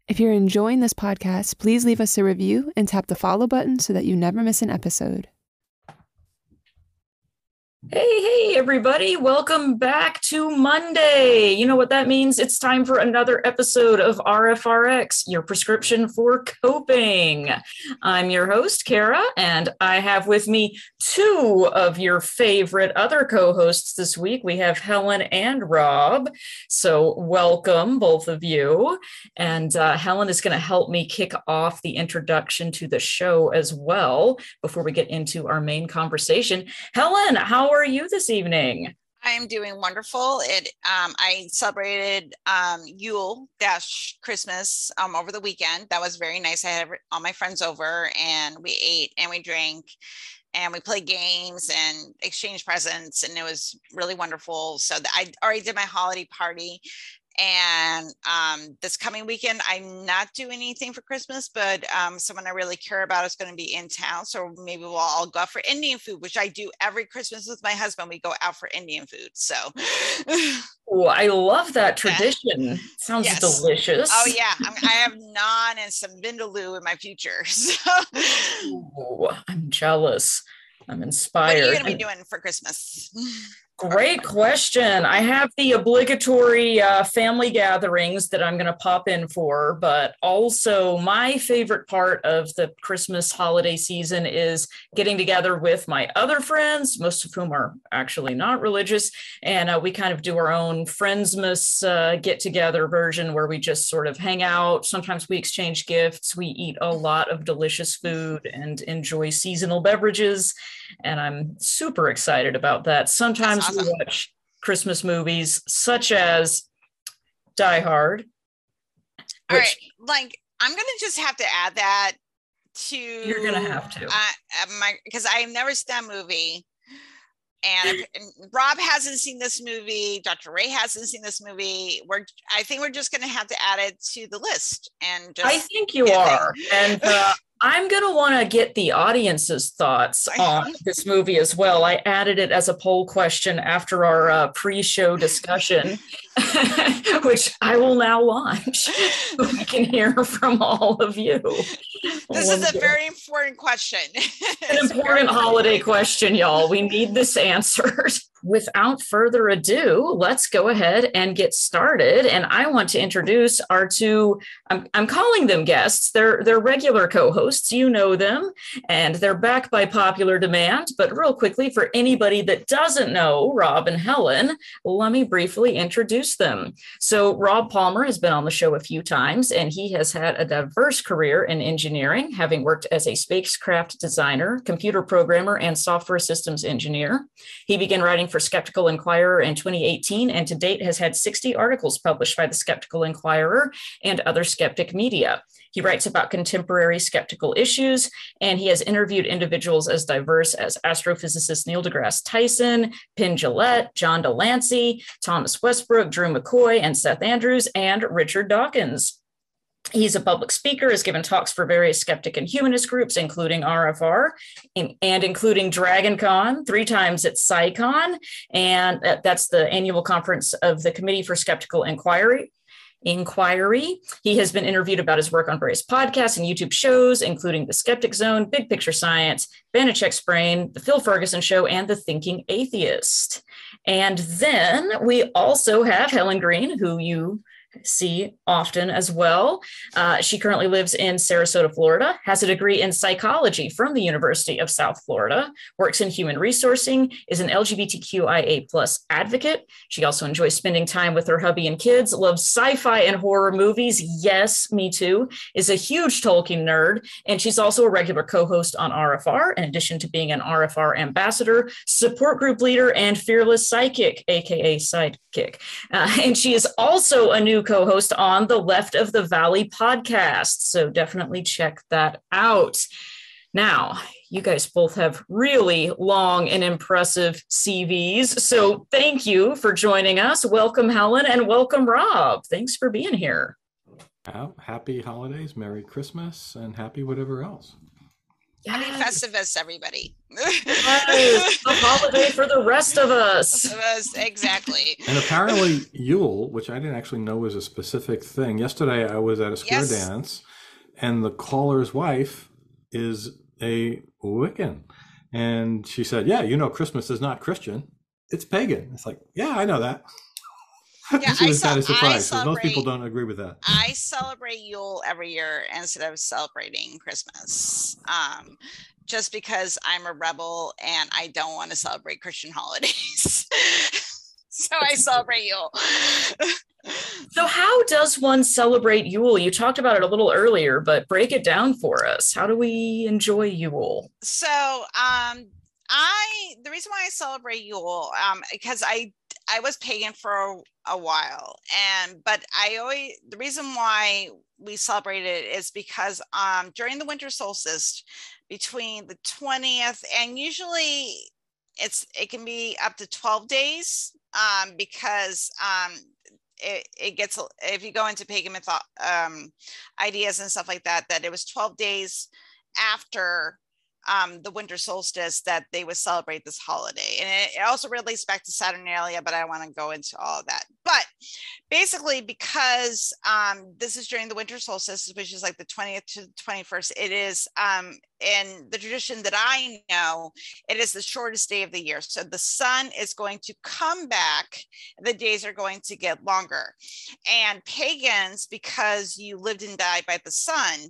If you're enjoying this podcast, please leave us a review and tap the follow button so that you never miss an episode. Hey, everybody. Welcome back to Monday. You know what that means? It's time for another episode of RFRX, your prescription for coping. I'm your host, Kara, and I have with me two of your favorite other co-hosts this week. We have Helen and Rob. So welcome, both of you. And Helen is going to help me kick off the introduction to the show as well before we get into our main conversation. Helen, how are you this evening? I am doing wonderful. I celebrated Yule Christmas over the weekend. That was very nice. I had all my friends over and we ate and we drank and we played games and exchanged presents, and it was really wonderful. So I already did my holiday party. And this coming weekend, I'm not doing anything for Christmas, but someone I really care about is going to be in town. So maybe we'll all go out for Indian food, which I do every Christmas with my husband. We go out for Indian food. So oh, I love that tradition. Yeah. Sounds delicious. Oh, yeah. I have naan and some vindaloo in my future. So. Oh, I'm jealous. I'm inspired. What are you going to be doing for Christmas? Great question. I have the obligatory family gatherings that I'm going to pop in for, but also my favorite part of the Christmas holiday season is getting together with my other friends, most of whom are actually not religious, and we kind of do our own Friendsmas get-together version where we just sort of hang out. Sometimes we exchange gifts. We eat a lot of delicious food and enjoy seasonal beverages, and I'm super excited about that. Sometimes we watch Christmas movies such as Die Hard. All right, like I'm gonna just have to add that to. You're gonna have to, because I've never seen that movie, and Rob hasn't seen this movie. Dr. Ray hasn't seen this movie. I think we're just gonna have to add it to the list. And just I think you are, and. I'm going to want to get the audience's thoughts on this movie as well. I added it as a poll question after our pre-show discussion, which I will now launch so we can hear from all of you. This is a very important question. An important holiday question, y'all. We need this answered. Without further ado, let's go ahead and get started. And I want to introduce our two, I'm calling them guests. They're regular co-hosts. You know them, and they're back by popular demand. But real quickly, for anybody that doesn't know Rob and Helen, let me briefly introduce them. So Rob Palmer has been on the show a few times, and he has had a diverse career in engineering, having worked as a spacecraft designer, computer programmer, and software systems engineer. He began writing for Skeptical Inquirer in 2018, and to date has had 60 articles published by the Skeptical Inquirer and other skeptic media. He writes about contemporary skeptical issues, and he has interviewed individuals as diverse as astrophysicist Neil deGrasse Tyson, Penn Jillette, John Delancey, Thomas Westbrook, Drew McCoy, and Seth Andrews, and Richard Dawkins. He's a public speaker, has given talks for various skeptic and humanist groups, including RFR and including DragonCon, 3 times at SciCon, and that's the annual conference of the Committee for Skeptical Inquiry. He has been interviewed about his work on various podcasts and YouTube shows, including The Skeptic Zone, Big Picture Science, Banachek's Brain, The Phil Ferguson Show, and The Thinking Atheist. And then we also have Helen Green, who you see often as well. She currently lives in Sarasota, Florida, has a degree in psychology from the University of South Florida, works in human resourcing, is an LGBTQIA+ advocate. She also enjoys spending time with her hubby and kids, loves sci-fi and horror movies. Yes, me too. Is a huge Tolkien nerd, and she's also a regular co-host on RFR, in addition to being an RFR ambassador, support group leader, and fearless psychic, aka sidekick. And she is also a new co-host on the Left of the Valley podcast. So definitely check that out. Now, you guys both have really long and impressive CVs. So thank you for joining us. Welcome, Helen, and welcome, Rob. Thanks for being here. Happy holidays, Merry Christmas, and happy whatever else. Happy Yes. Festivus, everybody. Yes, the holiday for the rest of us. Exactly. And apparently Yule, which I didn't actually know was a specific thing. Yesterday I was at a square Yes. dance, and the caller's wife is a Wiccan. And she said, yeah, Christmas is not Christian. It's pagan. It's like, yeah, I know that. Yeah, She was kind of I surprised because most people celebrate don't agree with that. I celebrate Yule every year instead of celebrating Christmas. Just because I'm a rebel and I don't want to celebrate Christian holidays. So I celebrate Yule. So how does one celebrate Yule? You talked about it a little earlier, but break it down for us. How do we enjoy Yule? So the reason why I celebrate Yule, because I was pagan for a while, but the reason why we celebrate it is because during the winter solstice, between the 20th and usually it can be up to 12 days, because it gets, if you go into pagan ideas and stuff like that, that it was 12 days after the winter solstice that they would celebrate this holiday. And it also relates back to Saturnalia, but I want to go into all of that. But basically, because this is during the winter solstice, which is like the 20th to 21st, it is in the tradition that I know, it is the shortest day of the year. So the sun is going to come back, the days are going to get longer. And pagans, because you lived and died by the sun,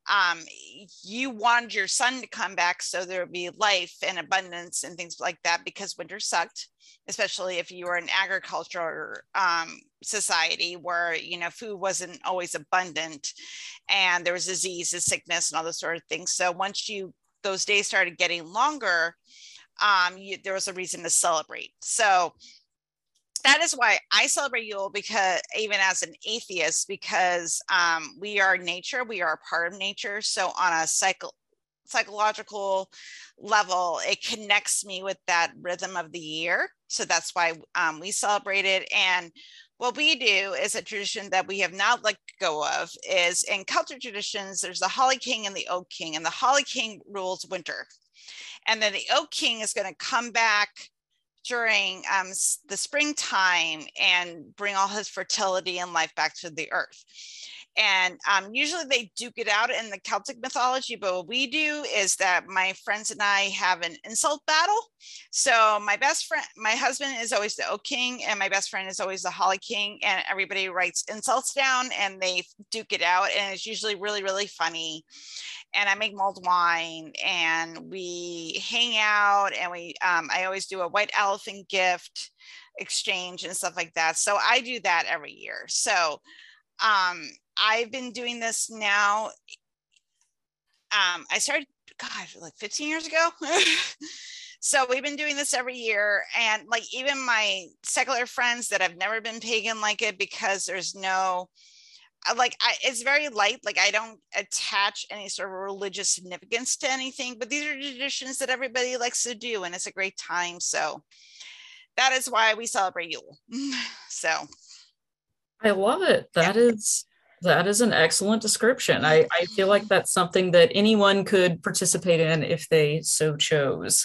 you wanted your son to come back so there would be life and abundance and things like that, because winter sucked, especially if you were an agriculture society where food wasn't always abundant and there was diseases, sickness, and all those sort of things. So once those days started getting longer, there was a reason to celebrate. So that is why I celebrate Yule, because even as an atheist, because we are nature, we are a part of nature. So on a psychological level, it connects me with that rhythm of the year. So that's why we celebrate it. And what we do is a tradition that we have not let go of is, in Celtic traditions, there's the Holly King and the Oak King, and the Holly King rules winter. And then the Oak King is going to come back during the springtime and bring all his fertility and life back to the earth. And usually they duke it out in the Celtic mythology, but what we do is that my friends and I have an insult battle. So my best friend, my husband is always the Oak King, and my best friend is always the Holly King, and everybody writes insults down and they duke it out, and it's usually really, really funny. And I make mulled wine and we hang out, and I always do a white elephant gift exchange and stuff like that. So I do that every year. So I've been doing this now. I started, like 15 years ago. So we've been doing this every year. And like even my secular friends that have never been pagan like it, because there's no, it's very light. Like I don't attach any sort of religious significance to anything, but these are traditions that everybody likes to do, and it's a great time. So that is why we celebrate Yule. So I love it. That is an excellent description. I feel like that's something that anyone could participate in if they so chose.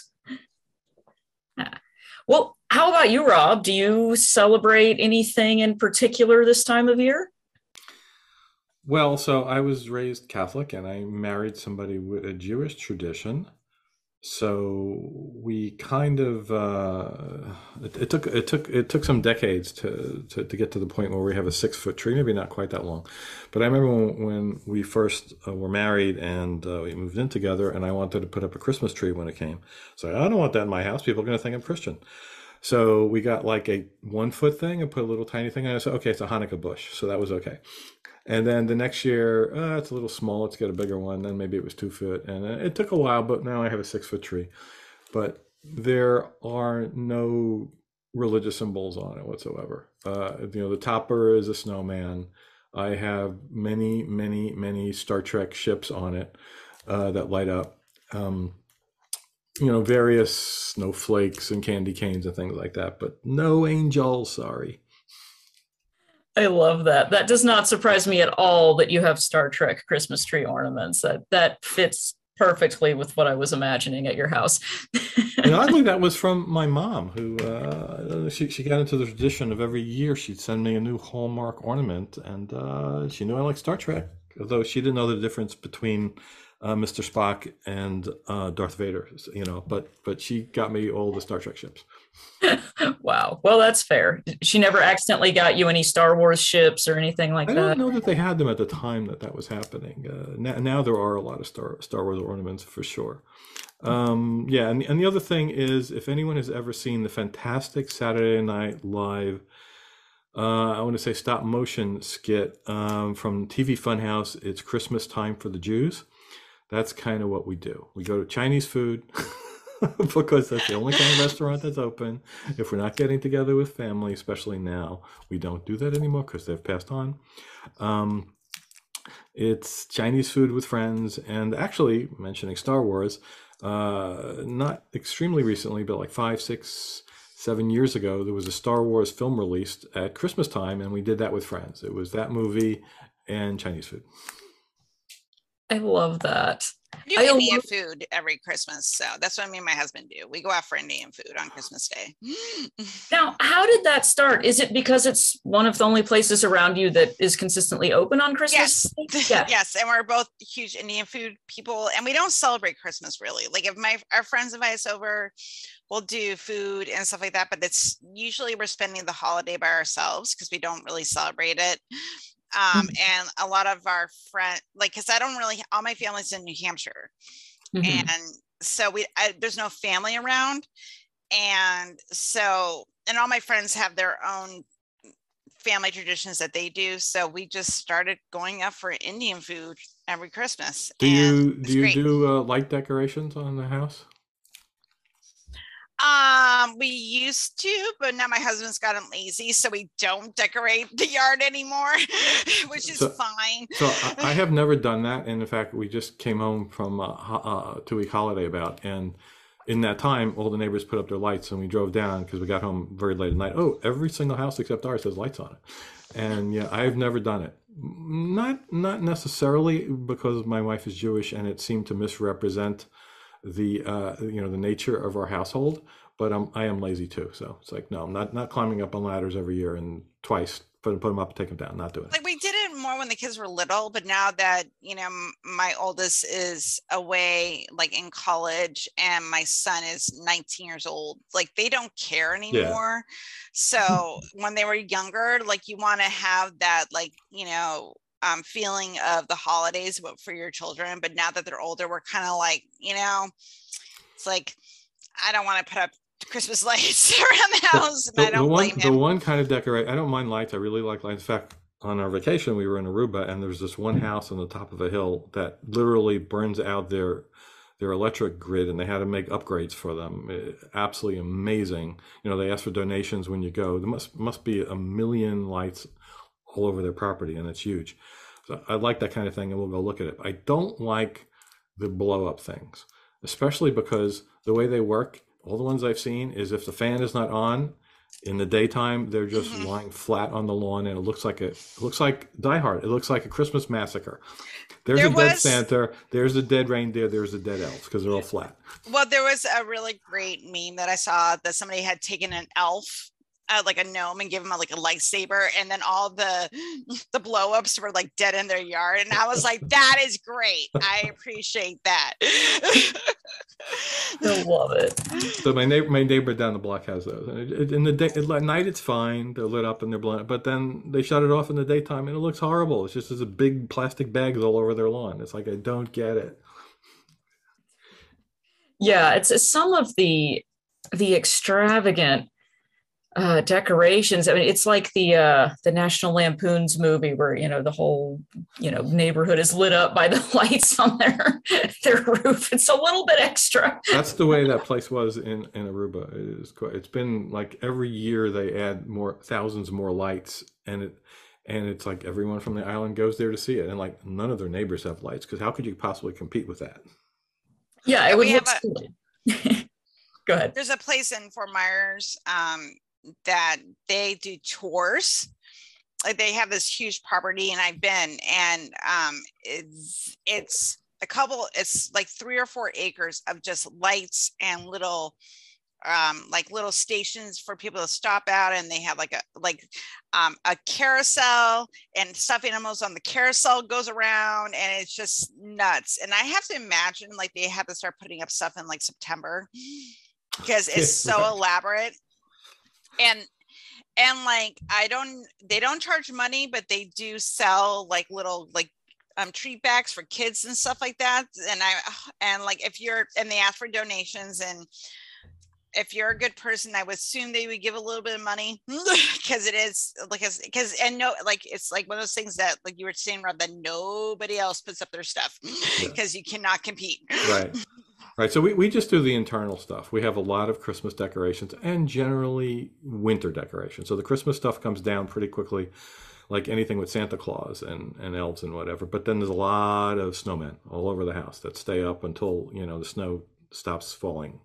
Well, how about you, Rob? Do you celebrate anything in particular this time of year? Well, so I was raised Catholic and I married somebody with a Jewish tradition. So we kind of it took some decades to get to the point where we have a 6-foot tree, maybe not quite that long. But I remember when we first were married and we moved in together, and I wanted to put up a Christmas tree when it came. So I don't want that in my house. People are going to think I'm Christian. So we got like a 1-foot thing and put a little tiny thing on it. I said, okay, it's a Hanukkah bush. So that was okay. And then the next year, it's a little small. Let's get a bigger one. Then maybe it was 2 foot. And it took a while, but now I have a 6-foot tree. But there are no religious symbols on it whatsoever. The topper is a snowman. I have many, many, many Star Trek ships on it that light up. Various snowflakes and candy canes and things like that. But no angels, sorry. I love that. That does not surprise me at all that you have Star Trek Christmas tree ornaments. That fits perfectly with what I was imagining at your house. Oddly, that was from my mom, who she got into the tradition of every year she'd send me a new Hallmark ornament, and she knew I liked Star Trek, although she didn't know the difference between Mr. Spock and Darth Vader, but she got me all the Star Trek ships. Wow. Well, that's fair. She never accidentally got you any Star Wars ships or anything like I that? don't know that they had them at the time that was happening. Now there are a lot of Star Wars ornaments for sure. Yeah, and the other thing is, if anyone has ever seen the fantastic Saturday Night Live, I want to say stop motion skit from TV Funhouse, it's Christmas Time for the Jews. That's kind of what we do. We go to Chinese food because that's the only kind of restaurant that's open. If we're not getting together with family, especially now, we don't do that anymore because they've passed on. It's Chinese food with friends, and actually, mentioning Star Wars, not extremely recently, but like 5, 6, 7 years ago, there was a Star Wars film released at Christmas time, and we did that with friends. It was that movie and Chinese food. I love that. We do Indian food every Christmas, so that's what me and my husband do. We go out for Indian food on Christmas Day. Now, how did that start? Is it because it's one of the only places around you that is consistently open on Christmas? Yes, yeah. Yes, and we're both huge Indian food people, and we don't celebrate Christmas really. Like if our friends invite us over, we'll do food and stuff like that, but it's usually we're spending the holiday by ourselves because we don't really celebrate it. And a lot of our friends, like, because all my family's in New Hampshire, and so there's no family around, and all my friends have their own family traditions that they do, so we just started going up for Indian food every Christmas. Do you do light decorations on the house? We used to, but now my husband's gotten lazy, so we don't decorate the yard anymore, which is fine. So I have never done that, and in fact, we just came home from a 2-week holiday and in that time, all the neighbors put up their lights, and we drove down because we got home very late at night. Oh, every single house except ours has lights on it, and yeah, I've never done it. Not necessarily because my wife is Jewish, and it seemed to misrepresent the the nature of our household, but I am lazy too, so it's like, no, I'm not climbing up on ladders every year and twice put them up and take them down. Not doing it. Like we did it more when the kids were little, but now that my oldest is away, like in college, and my son is 19 years old, like they don't care anymore. Yeah. So when they were younger, like you want to have that, like feeling of the holidays for your children, but now that they're older, we're kind of like, it's like I don't want to put up Christmas lights around the house. And I don't blame him. The one kind of decorate, I don't mind lights. I really like lights. In fact, on our vacation, we were in Aruba, and there's this one house on the top of a hill that literally burns out their electric grid, and they had to make upgrades for them. Absolutely amazing. They ask for donations when you go. There must be 1 million lights all over their property, and it's huge. So I like that kind of thing, and we'll go look at it. I don't like the blow up things, especially because the way they work, all the ones I've seen is if the fan is not on in the daytime, they're just lying flat on the lawn, and it looks like Die Hard. It looks like a Christmas massacre. There's a dead Santa, there's a dead reindeer, there's a dead elf, because they're all flat. Well, there was a really great meme that I saw that somebody had taken an elf, like a gnome, and give him a lightsaber, and then all the blow-ups were like dead in their yard, and I was like, that is great. I appreciate that. I love it. So my neighbor down the block has those. In the day, at night it's fine, they're lit up and they're blown, but then they shut it off in the daytime and it looks horrible. It's just a big plastic bags all over their lawn. It's like, I don't get it. Yeah, it's some of the extravagant decorations. I mean, it's like the National Lampoon's movie where the whole neighborhood is lit up by the lights on their roof. It's a little bit extra. That's the way that place was in Aruba. It's been like every year they add thousands more lights, and it's like everyone from the island goes there to see it, and like none of their neighbors have lights, because how could you possibly compete with that? Yeah, it would look Go ahead. There's a place in Fort Myers that they do tours. Like they have this huge property, and I've been, and it's it's like 3 or 4 acres of just lights and little stations for people to stop out, and they have a carousel, and stuffed animals on the carousel goes around, and it's just nuts. And I have to imagine like they have to start putting up stuff in like September because it's so elaborate. And like they don't charge money, but they do sell like little treat bags for kids and stuff like that. And like they ask for donations, and if you're a good person, I would assume they would give a little bit of money because it's like one of those things that, like you were saying, Rob, that nobody else puts up their stuff because you cannot compete. Right. So we just do the internal stuff. We have a lot of Christmas decorations and generally winter decorations. So the Christmas stuff comes down pretty quickly, like anything with Santa Claus and elves and whatever. But then there's a lot of snowmen all over the house that stay up until, the snow stops falling.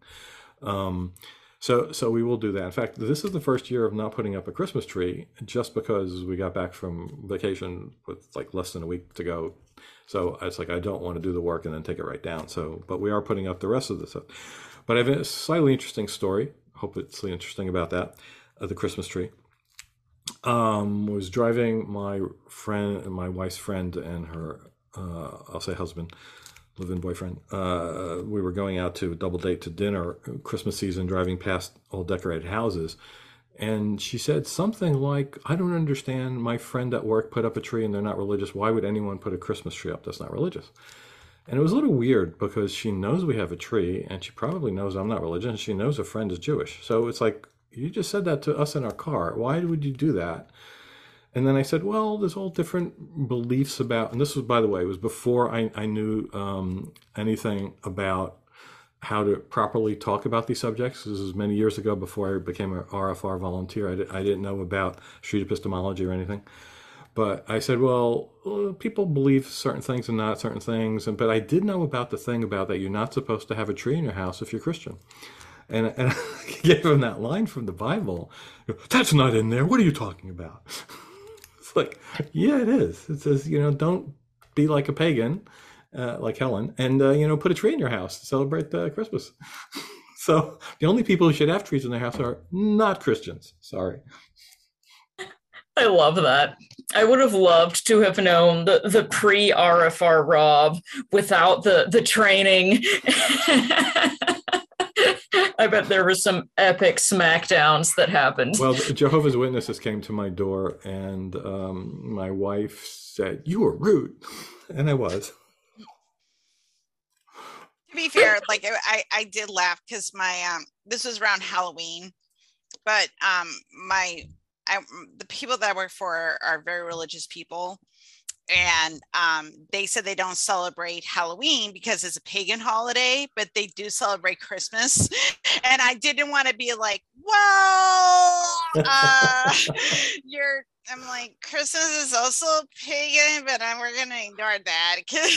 So we will do that. In fact, this is the first year of not putting up a Christmas tree just because we got back from vacation with like less than a week to go. So it's like, I don't want to do the work and then take it right down. But we are putting up the rest of the stuff. But I have a slightly interesting story. Hope it's interesting about that, the Christmas tree. Was driving my wife's friend and her, I'll say husband, live-in boyfriend. We were going out to a double date to dinner, Christmas season, driving past all decorated houses. And she said something like, I don't understand. My friend at work put up a tree and they're not religious. Why would anyone put a Christmas tree up that's not religious? And it was a little weird because she knows we have a tree and she probably knows I'm not religious. And she knows a friend is Jewish. So it's like, you just said that to us in our car. Why would you do that? And then I said, well, there's all different beliefs about, and this was, by the way, it was before I knew anything about how to properly talk about these subjects. This was many years ago before I became an RFR volunteer. I didn't know about street epistemology or anything. But I said, well, people believe certain things and not certain things. But I did know about the thing about that you're not supposed to have a tree in your house if you're Christian. And I gave him that line from the Bible. That's not in there. What are you talking about? It's like, yeah, it is. It says, don't be like a pagan, like Helen, and, put a tree in your house to celebrate Christmas. So the only people who should have trees in their house are not Christians. Sorry. I love that. I would have loved to have known the pre-RFR Rob without the training. I bet there were some epic smackdowns that happened. Well, Jehovah's Witnesses came to my door and my wife said, "You were rude." And I was. To be fair, like I did laugh because this was around Halloween, but the people that I work for are very religious people. And they said they don't celebrate Halloween because it's a pagan holiday, but they do celebrate Christmas. And I didn't want to be like, well, I'm like, Christmas is also pagan, but we're going to ignore that.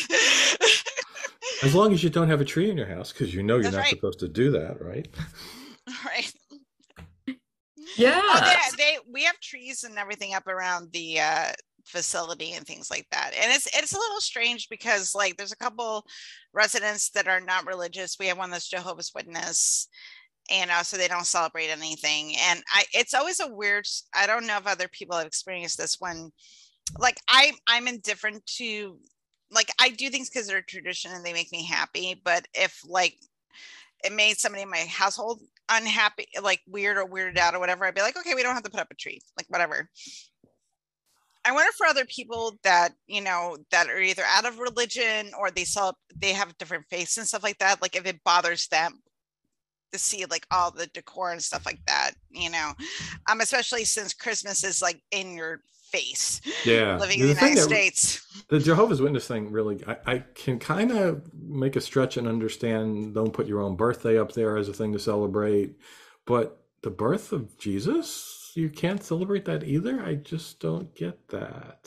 As long as you don't have a tree in your house, because you're That's not right. supposed to do that, right? Right. Yeah. We have trees and everything up around the facility and things like that, and it's a little strange because like there's a couple residents that are not religious. We have one that's Jehovah's Witness, and so they don't celebrate anything. And it's always a weird, I don't know if other people have experienced this, when like I'm indifferent to, like, I do things because they're tradition and they make me happy, but if like it made somebody in my household unhappy, like weird or weirded out or whatever, I'd be like, okay, we don't have to put up a tree, like whatever. I wonder for other people that, that are either out of religion or they have different faiths and stuff like that, like if it bothers them to see like all the decor and stuff like that, especially since Christmas is like in your face. Yeah. Living in the United States. The Jehovah's Witness thing, really, I can kind of make a stretch and understand, don't put your own birthday up there as a thing to celebrate. But the birth of Jesus, you can't celebrate that either? I just don't get that.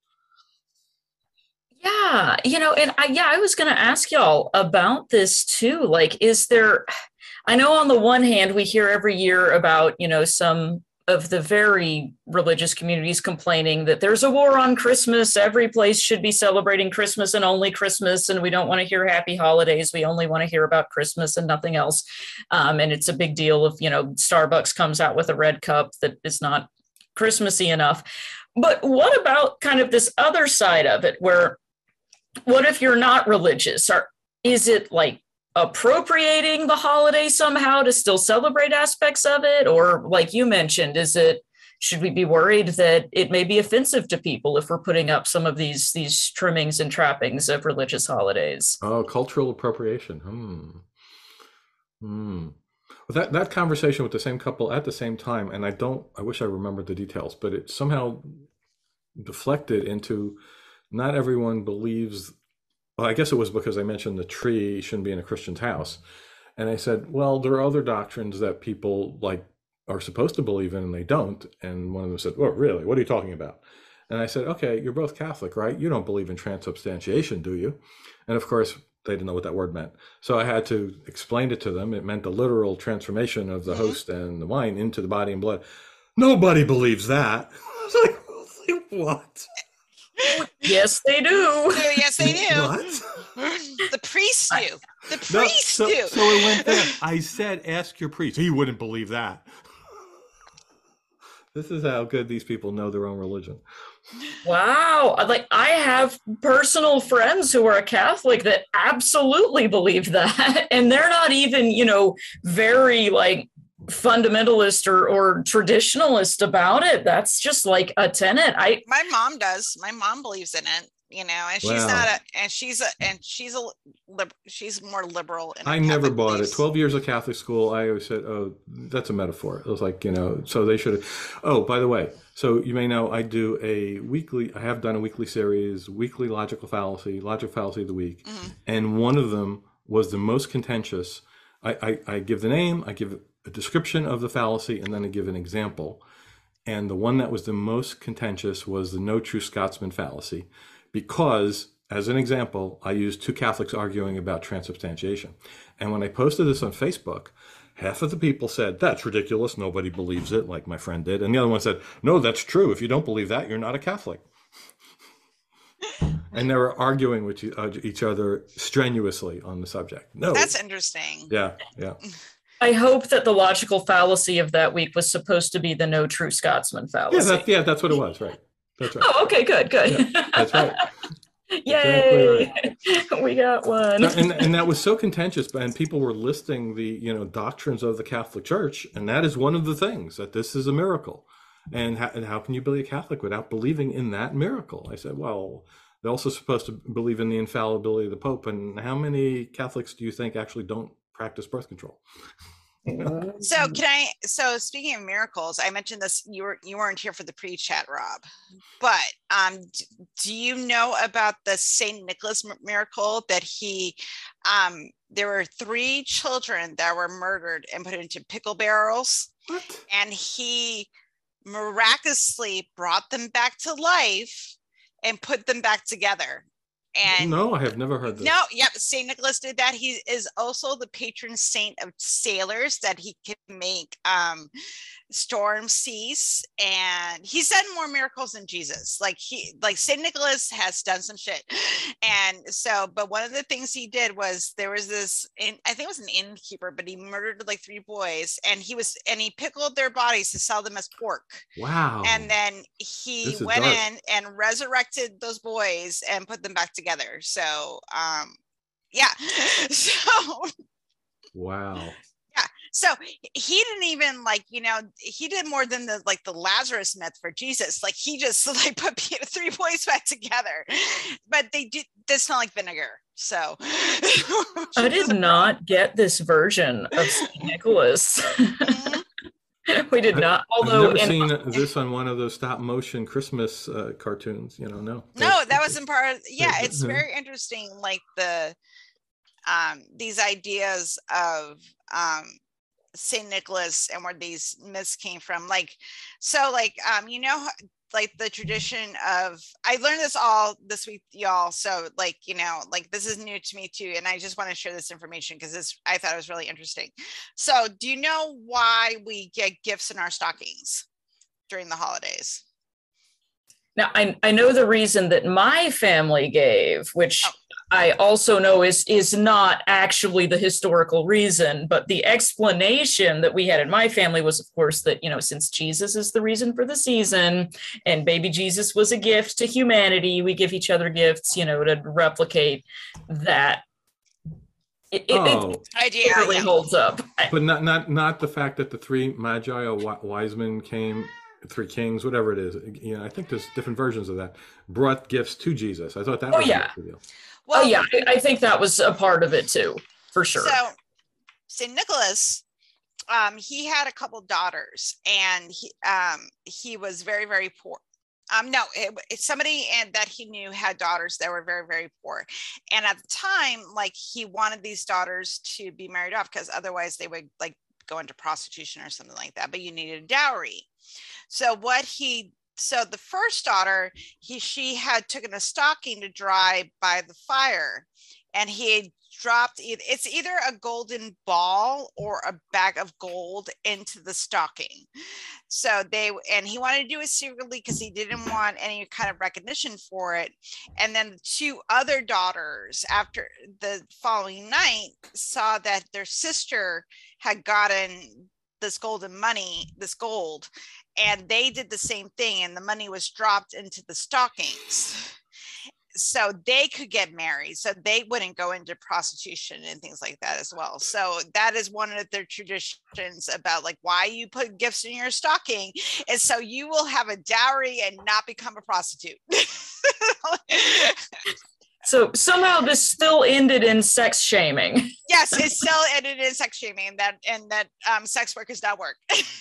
Yeah, and I was going to ask y'all about this too. Like, is there, I know on the one hand, we hear every year about, some of the very religious communities complaining that there's a war on Christmas. Every place should be celebrating Christmas and only Christmas. And we don't want to hear happy holidays. We only want to hear about Christmas and nothing else. And it's a big deal if, Starbucks comes out with a red cup that is not Christmassy enough. But what about kind of this other side of it, where what if you're not religious? Is it like appropriating the holiday somehow to still celebrate aspects of it? Or like you mentioned, should we be worried that it may be offensive to people if we're putting up some of these trimmings and trappings of religious holidays? Oh, cultural appropriation. That conversation with the same couple at the same time, and I wish I remembered the details, but it somehow deflected into not everyone believes. Well, I guess it was because I mentioned the tree shouldn't be in a Christian's house. And I said, well, there are other doctrines that people are supposed to believe in and they don't. And one of them said, well, really? What are you talking about? And I said, okay, you're both Catholic, right? You don't believe in transubstantiation, do you? And of course, they didn't know what that word meant. So I had to explain it to them. It meant the literal transformation of the host and the wine into the body and blood. Nobody believes that. I was like, what? Yes, they do. Yes, they do. What? The priests do. The priests do. So it went there. I said, ask your priest. He wouldn't believe that. This is how good these people know their own religion. Wow. I have personal friends who are Catholic that absolutely believe that. And they're not even, very fundamentalist or traditionalist about it. That's just like a tenet. My mom does. My mom believes in it, and she's she's more liberal. I never bought it. 12 years of Catholic school, I always said, oh, that's a metaphor. It was like, so they should have. Oh, by the way, so you may know I have done a weekly series, weekly logical fallacy of the week. Mm-hmm. And one of them was the most contentious. I give the name, I give a description of the fallacy, and then I give an example. And the one that was the most contentious was the no true Scotsman fallacy, because as an example, I used two Catholics arguing about transubstantiation. And when I posted this on Facebook, half of the people said, that's ridiculous, nobody believes it, like my friend did. And the other one said, no, that's true. If you don't believe that, you're not a Catholic. And they were arguing with each other strenuously on the subject. No, that's interesting. Yeah. I hope that the logical fallacy of that week was supposed to be the no true Scotsman fallacy. Yeah, that's what it was, right? That's right. Oh, okay, good. Yeah, that's right. Yay! Exactly right. We got one. And that was so contentious, and people were listing the doctrines of the Catholic Church, and that is one of the things, that this is a miracle. And how can you be a Catholic without believing in that miracle? I said, well, they're also supposed to believe in the infallibility of the Pope. And how many Catholics do you think actually don't practice birth control? So speaking of miracles, I mentioned this, you weren't here for the pre-chat, Rob, but do you know about the St. Nicholas miracle that there were 3 children that were murdered and put into pickle barrels? What? And he miraculously brought them back to life and put them back together. And no, I have never heard this. No, yep, St. Nicholas did that. He is also the patron saint of sailors, that he can make storms cease, and he's done more miracles than Jesus. Like St. Nicholas has done some shit. And so, but one of the things he did was, there was this, I think it was an innkeeper, but he murdered 3 boys, and he pickled their bodies to sell them as pork. Wow. And then he went in and resurrected those boys and put them back together. So yeah. So wow. Yeah. So he didn't even he did more than the Lazarus myth for Jesus. He just put 3 boys back together, but they did. They smell like vinegar. So I did not get this version of St. Nicholas. Mm-hmm. We did not. Although I've never seen this on one of those stop motion Christmas cartoons. No. No, that wasn't part of. Yeah, it's very interesting. These ideas of St. Nicholas and where these myths came from. The tradition of, I learned this all this week, y'all. So this is new to me too. And I just want to share this information because I thought it was really interesting. So do you know why we get gifts in our stockings? during the holidays? Now, I know the reason that my family gave, which I also know is not actually the historical reason, but the explanation that we had in my family was, of course, that, since Jesus is the reason for the season and baby Jesus was a gift to humanity, we give each other gifts, to replicate that. It really holds up. But not the fact that the three magi or wise men came, three kings, whatever it is. I think there's different versions of that. Brought gifts to Jesus. I thought that was a big deal. Well, I think that was a part of it too, for sure. So St. Nicholas, he had a couple daughters, and he was very, very poor. It's somebody that he knew had daughters that were very, very poor. And at the time, he wanted these daughters to be married off, because otherwise they would go into prostitution or something like that, but you needed a dowry. So the first daughter, she had taken a stocking to dry by the fire, and he had dropped it's either a golden ball or a bag of gold into the stocking. So he wanted to do it secretly because he didn't want any kind of recognition for it. And then the two other daughters, after the following night, saw that their sister had gotten this gold, and they did the same thing, and the money was dropped into the stockings so they could get married, so they wouldn't go into prostitution and things like that as well. So that is one of their traditions about why you put gifts in your stocking, is so you will have a dowry and not become a prostitute. So somehow this still ended in sex shaming. Yes, it still ended in sex shaming, and that sex work is not work.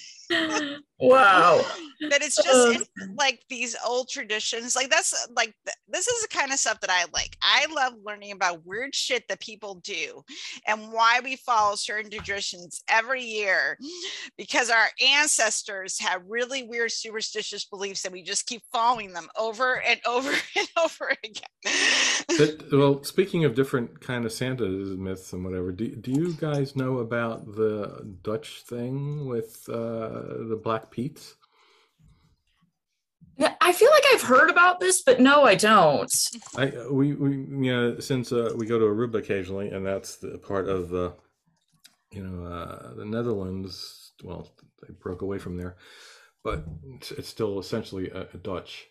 Wow. But it's just these old traditions. This is the kind of stuff that I like. I love learning about weird shit that people do and why we follow certain traditions every year, because our ancestors had really weird superstitious beliefs, and we just keep following them over and over and over again. Well, speaking of different kind of Santa myths and whatever, do you guys know about the Dutch thing with the Black Pete's? Yeah, I feel like I've heard about this, but no, I don't. We since we go to Aruba occasionally, and that's the part of the Netherlands. Well, they broke away from there, but it's still essentially a Dutch.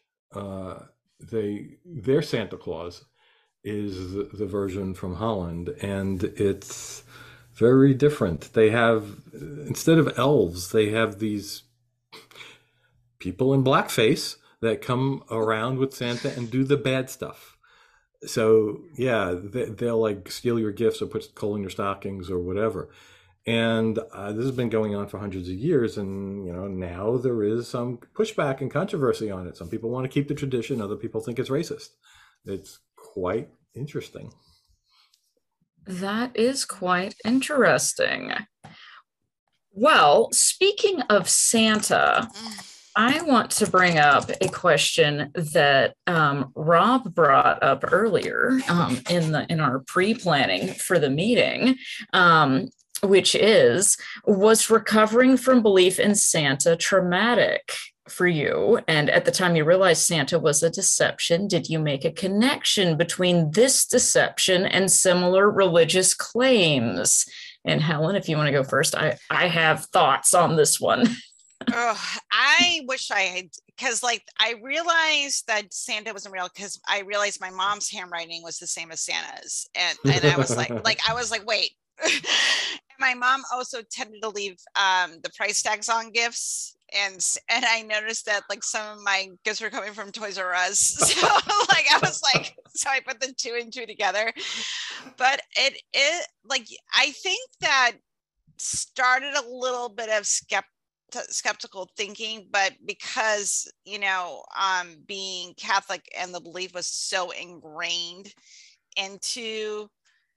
Their Santa Claus is the version from Holland, and it's very different. They have, instead of elves, they have these people in blackface that come around with Santa and do the bad stuff. So yeah, they'll steal your gifts or put coal in your stockings or whatever. And this has been going on for hundreds of years, and now there is some pushback and controversy on it. Some people want to keep the tradition, other people think it's racist. It's quite interesting. That is quite interesting. Well, speaking of Santa, I want to bring up a question that Rob brought up earlier in our pre-planning for the meeting, which was recovering from belief in Santa traumatic for you? And at the time you realized Santa was a deception, did you make a connection between this deception and similar religious claims? And Helen, if you want to go first, I have thoughts on this one. I wish I had, because I realized that Santa wasn't real, because I realized my mom's handwriting was the same as Santa's, and I was like, wait. My mom also tended to leave the price tags on gifts, and I noticed that some of my gifts were coming from Toys R Us. So so I put the two and two together. But it I think that started a little bit of skeptical thinking, but because being Catholic and the belief was so ingrained into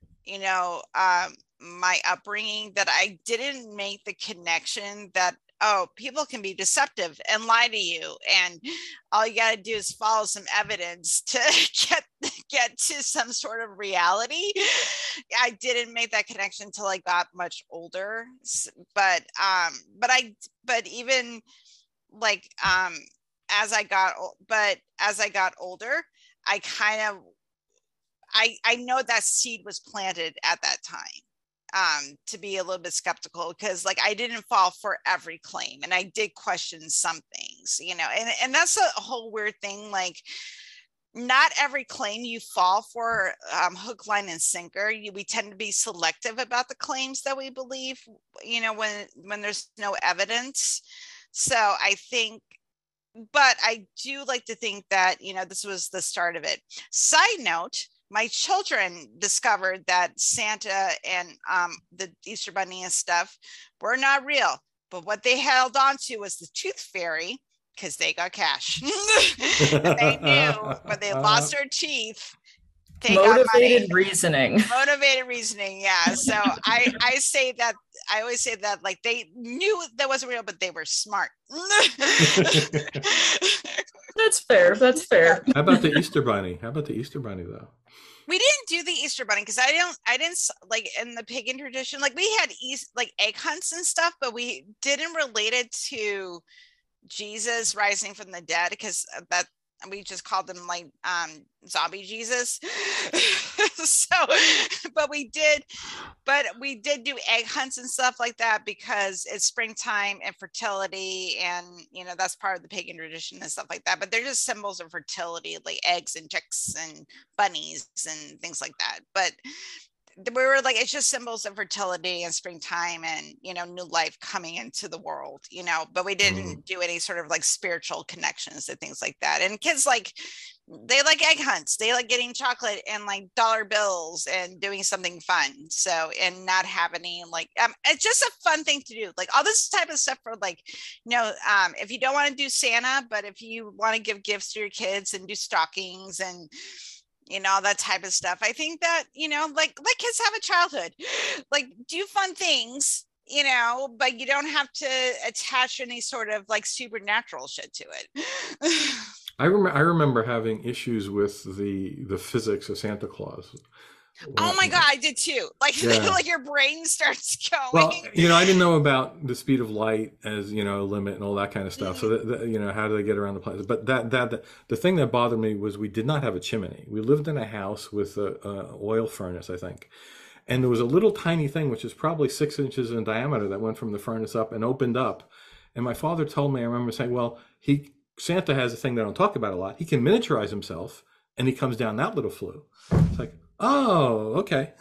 my upbringing, that I didn't make the connection that, people can be deceptive and lie to you, and all you got to do is follow some evidence to get to some sort of reality. I didn't make that connection until I got much older, but even like as I got older, I kind of I know that seed was planted at that time, to be a little bit skeptical, because like I didn't fall for every claim, and I did question some things, and that's a whole weird thing. Like, not every claim you fall for, hook, line, and sinker. We tend to be selective about the claims that we believe, when there's no evidence. So I think, but I do like to think that, this was the start of it. Side note, my children discovered that Santa and the Easter Bunny and stuff were not real. But what they held on to was the Tooth Fairy, because they got cash. They knew when they lost their teeth, they got money. Motivated reasoning, yeah. So I always say that, like, they knew that wasn't real, but they were smart. That's fair. How about the Easter Bunny? Though? We didn't do the Easter Bunny because I didn't like, in the pagan tradition, like we had like egg hunts and stuff, but we didn't relate it to Jesus rising from the dead, because that we just called them like zombie Jesus. So, but we did do egg hunts and stuff like that because it's springtime and fertility, and that's part of the pagan tradition and stuff like that. But they're just symbols of fertility, like eggs and chicks and bunnies and things like that. But we were like, it's just symbols of fertility and springtime and, new life coming into the world, but we didn't do any sort of like spiritual connections to things like that. And kids, like, they like egg hunts, they like getting chocolate and like dollar bills and doing something fun. So, and not have any like, it's just a fun thing to do. Like all this type of stuff for like, if you don't want to do Santa, but if you want to give gifts to your kids and do stockings and, that type of stuff. I think that, like let kids have a childhood, like do fun things, but you don't have to attach any sort of like supernatural shit to it. I remember having issues with the physics of Santa Claus. Oh my God, I did too. Like, like your brain starts going. Well, I didn't know about the speed of light as, a limit and all that kind of stuff. So that, how do they get around the planet? But the thing that bothered me was we did not have a chimney. We lived in a house with a oil furnace, I think. And there was a little tiny thing, which is probably 6 inches in diameter, that went from the furnace up and opened up. And my father told me, I remember saying, well, Santa has a thing they don't talk about a lot. He can miniaturize himself and he comes down that little flue. It's like, oh, okay.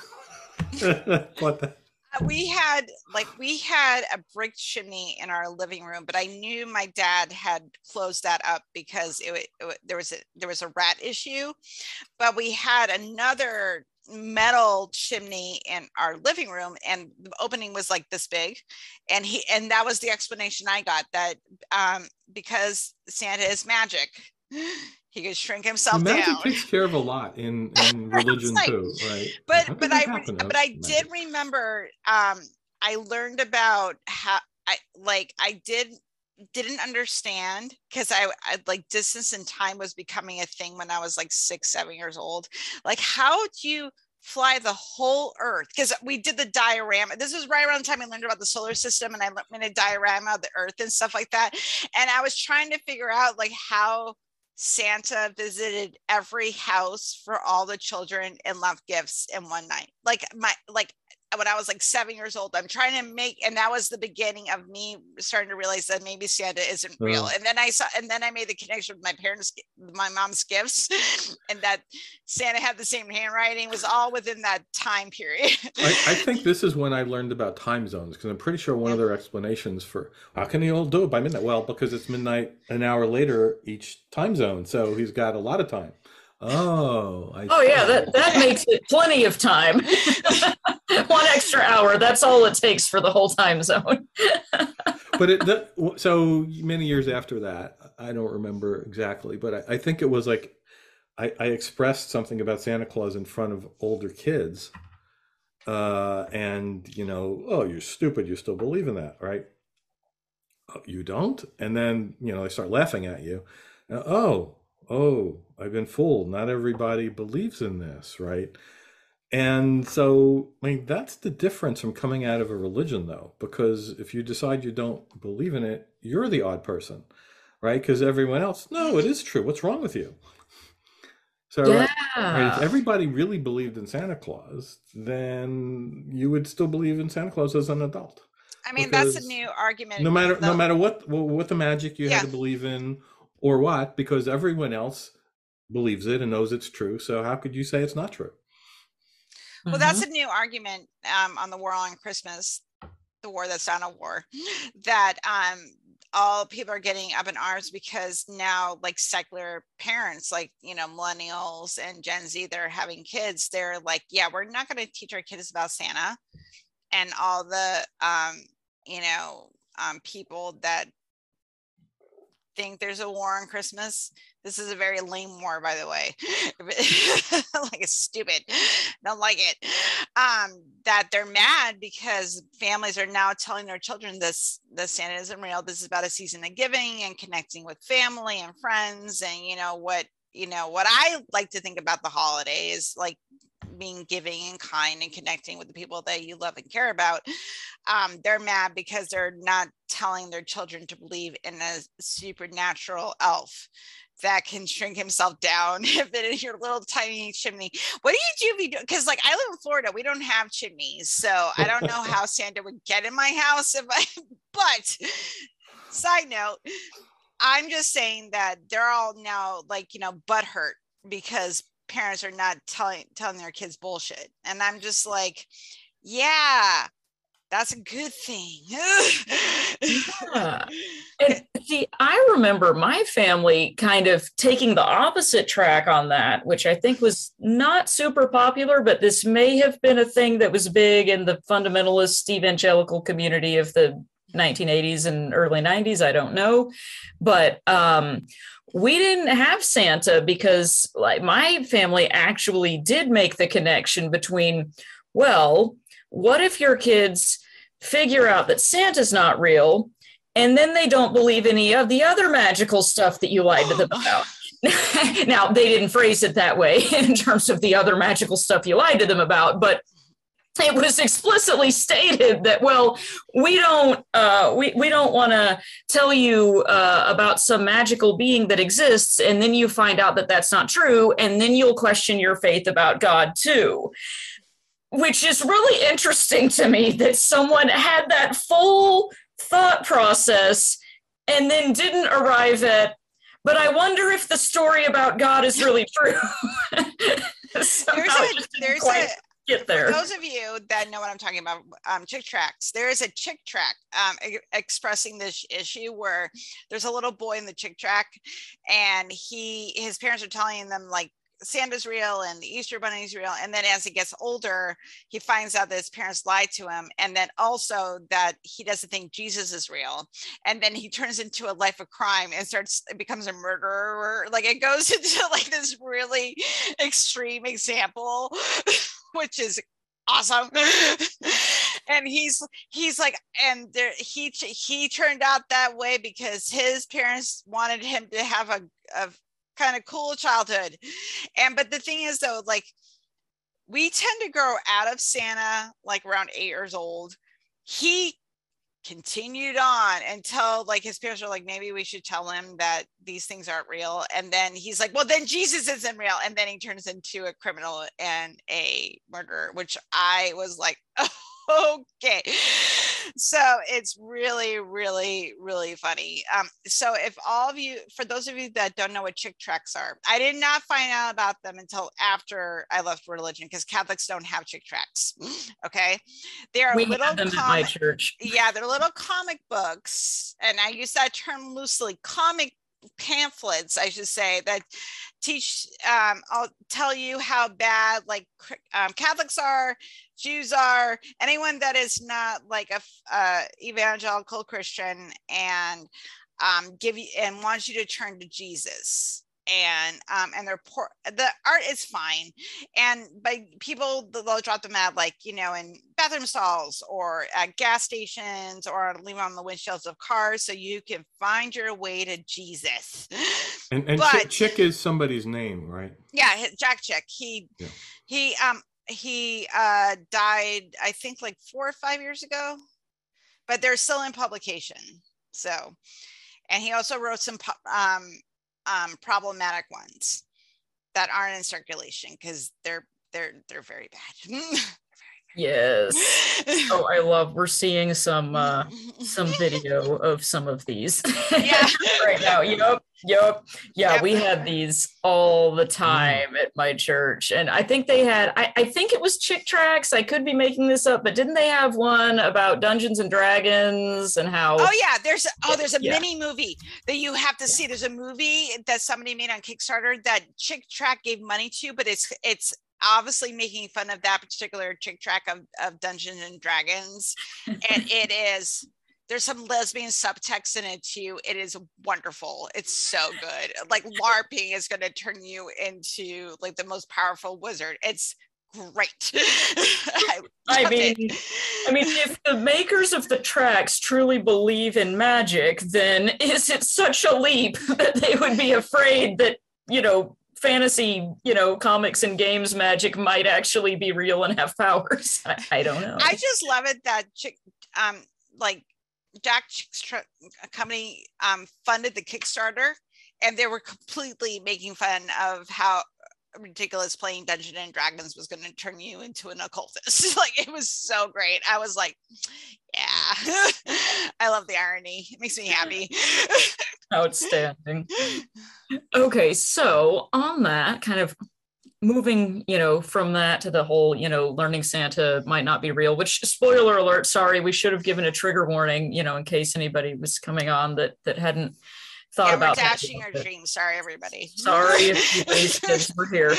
We had a brick chimney in our living room, but I knew my dad had closed that up because there was a rat issue. But we had another metal chimney in our living room, and the opening was like this big, and that was the explanation I got, that because Santa is magic. He could shrink himself down. Magic takes care of a lot in religion too, right? But I did remember, I learned about how I didn't understand, because I like distance and time was becoming a thing when I was like 6-7 years old. Like, how do you fly the whole earth? Because we did the diorama. This was right around the time I learned about the solar system, and I learned a diorama of the earth and stuff like that. And I was trying to figure out like how Santa visited every house for all the children and left gifts in one night. Like when I was like 7 years old, I'm trying to and that was the beginning of me starting to realize that maybe Santa isn't real. And then I made the connection with my mom's gifts, and that Santa had the same handwriting. It was all within that time period. I think this is when I learned about time zones, because I'm pretty sure one of their explanations for how can he all do it by midnight? Well, because it's midnight an hour later each time zone. So he's got a lot of time. Oh, yeah, that makes it plenty of time. 1 extra hour, that's all it takes for the whole time zone. But so many years after that, I don't remember exactly, but I think it was like I expressed something about Santa Claus in front of older kids, and oh, you're stupid, you still believe in that, right? Oh, you don't? And then they start laughing at you. Oh, I've been fooled. Not everybody believes in this, right? And so, I mean, that's the difference from coming out of a religion, though, because if you decide you don't believe in it, you're the odd person. right? Because everyone else, no, it is true. What's wrong with you? So, right, if Yeah. everybody really believed in Santa Claus, then you would still believe in Santa Claus as an adult, I mean, that's a because new argument no though. matter what the magic you had Yeah. to believe in or what, because everyone else believes it and knows it's true. So how could you say it's not true? Well, that's Mhm. a new argument on the war on Christmas, the war that's not a war, that all people are getting up in arms because now, like, secular parents, like, you know, millennials and Gen Z, they're having kids, they're like, yeah, we're not going to teach our kids about Santa and all the you know, people that think there's a war on Christmas. This is a very lame war, by the way. Like, it's stupid. Don't like it. That they're mad because families are now telling their children this Santa isn't real. This is about a season of giving and connecting with family and friends. And what I like to think about the holidays, like being giving and kind and connecting with the people that you love and care about. They're mad because they're not telling their children to believe in a supernatural elf that can shrink himself down if it is your little tiny chimney. What do you do if you do? Because, like, I live in Florida, we don't have chimneys, so I don't know how Santa would get in my house but side note, I'm just saying that they're all now, like, you know, butthurt because parents are not telling their kids bullshit. And I'm just like, yeah, that's a good thing. Yeah. And see, I remember my family kind of taking the opposite track on that, which I think was not super popular, but this may have been a thing that was big in the fundamentalist evangelical community of the 1980s and early 90s. I don't know. But we didn't have Santa because, like, my family actually did make the connection between, well, what if your kids figure out that Santa's not real, and then they don't believe any of the other magical stuff that you lied to them about? Now, they didn't phrase it that way in terms of the other magical stuff you lied to them about, but it was explicitly stated that, well, we don't want to tell you about some magical being that exists, and then you find out that that's not true, and then you'll question your faith about God too. Which is really interesting to me that someone had that full thought process and then didn't arrive at, but I wonder if the story about God is really true. Get there. For those of you that know what I'm talking about, Chick Tracts, there is a Chick Tract expressing this issue where there's a little boy in the Chick Tract, and his parents are telling them, like, Santa's real and the Easter Bunny is real. And then as he gets older, he finds out that his parents lied to him. And then also that he doesn't think Jesus is real. And then he turns into a life of crime and becomes a murderer. Like, it goes into, like, this really extreme example, which is awesome. And he's like, and he turned out that way because his parents wanted him to have a kind of cool childhood. But the thing is, though, like, we tend to grow out of Santa like around 8 years old. He continued on until, like, his parents were like, maybe we should tell him that these things aren't real. And then he's like, well, then Jesus isn't real. And then he turns into a criminal and a murderer, which I was like, oh, okay. So it's really, really, really funny. So if all of you, for those of you that don't know what Chick Tracts are, I did not find out about them until after I left religion, because Catholics don't have Chick Tracts. Okay. They're little have them at my church. Yeah, they're little comic books. And I use that term loosely, comic pamphlets, I should say, that teach, I'll tell you how bad, like, Catholics are, Jews are, anyone that is not like a evangelical Christian, and give you and wants you to turn to Jesus. And they're poor. The art is fine, but people, they'll drop them at, like, you know, in bathroom stalls or at gas stations, or leave them on the windshields of cars so you can find your way to Jesus. And Chick is somebody's name, right? Yeah, Jack Chick. He died, I think, like 4 or 5 years ago, but they're still in publication. So, And he also wrote some problematic ones that aren't in circulation because they're very bad. Yes. Oh, I love, we're seeing some video of some of these right now. Yep. Yeah, we had these all the time at my church. And I think they had, I think it was Chick Tracts. I could be making this up, but didn't they have one about Dungeons and Dragons and how? Oh yeah, there's a mini movie that you have to see. There's a movie that somebody made on Kickstarter that Chick Tract gave money to, but it's obviously making fun of that particular Chick Tract of Dungeons and Dragons. And there's some lesbian subtext in it too. It is wonderful. It's so good. Like LARPing is going to turn you into like the most powerful wizard. It's great. I mean, if the makers of the tracks truly believe in magic, then is it such a leap that they would be afraid that, fantasy, comics and games magic might actually be real and have powers? I don't know. I just love it that Jack Chick's company funded the Kickstarter, and they were completely making fun of how ridiculous playing Dungeons and Dragons was going to turn you into an occultist. Like, it was so great. I was like, yeah, I love the irony. It makes me happy. Outstanding. Okay, so on that, kind of moving, from that to the whole, learning Santa might not be real, which, spoiler alert, sorry, we should have given a trigger warning, in case anybody was coming on that hadn't thought about we're dashing our dreams. Sorry, everybody. Sorry if you kids were here.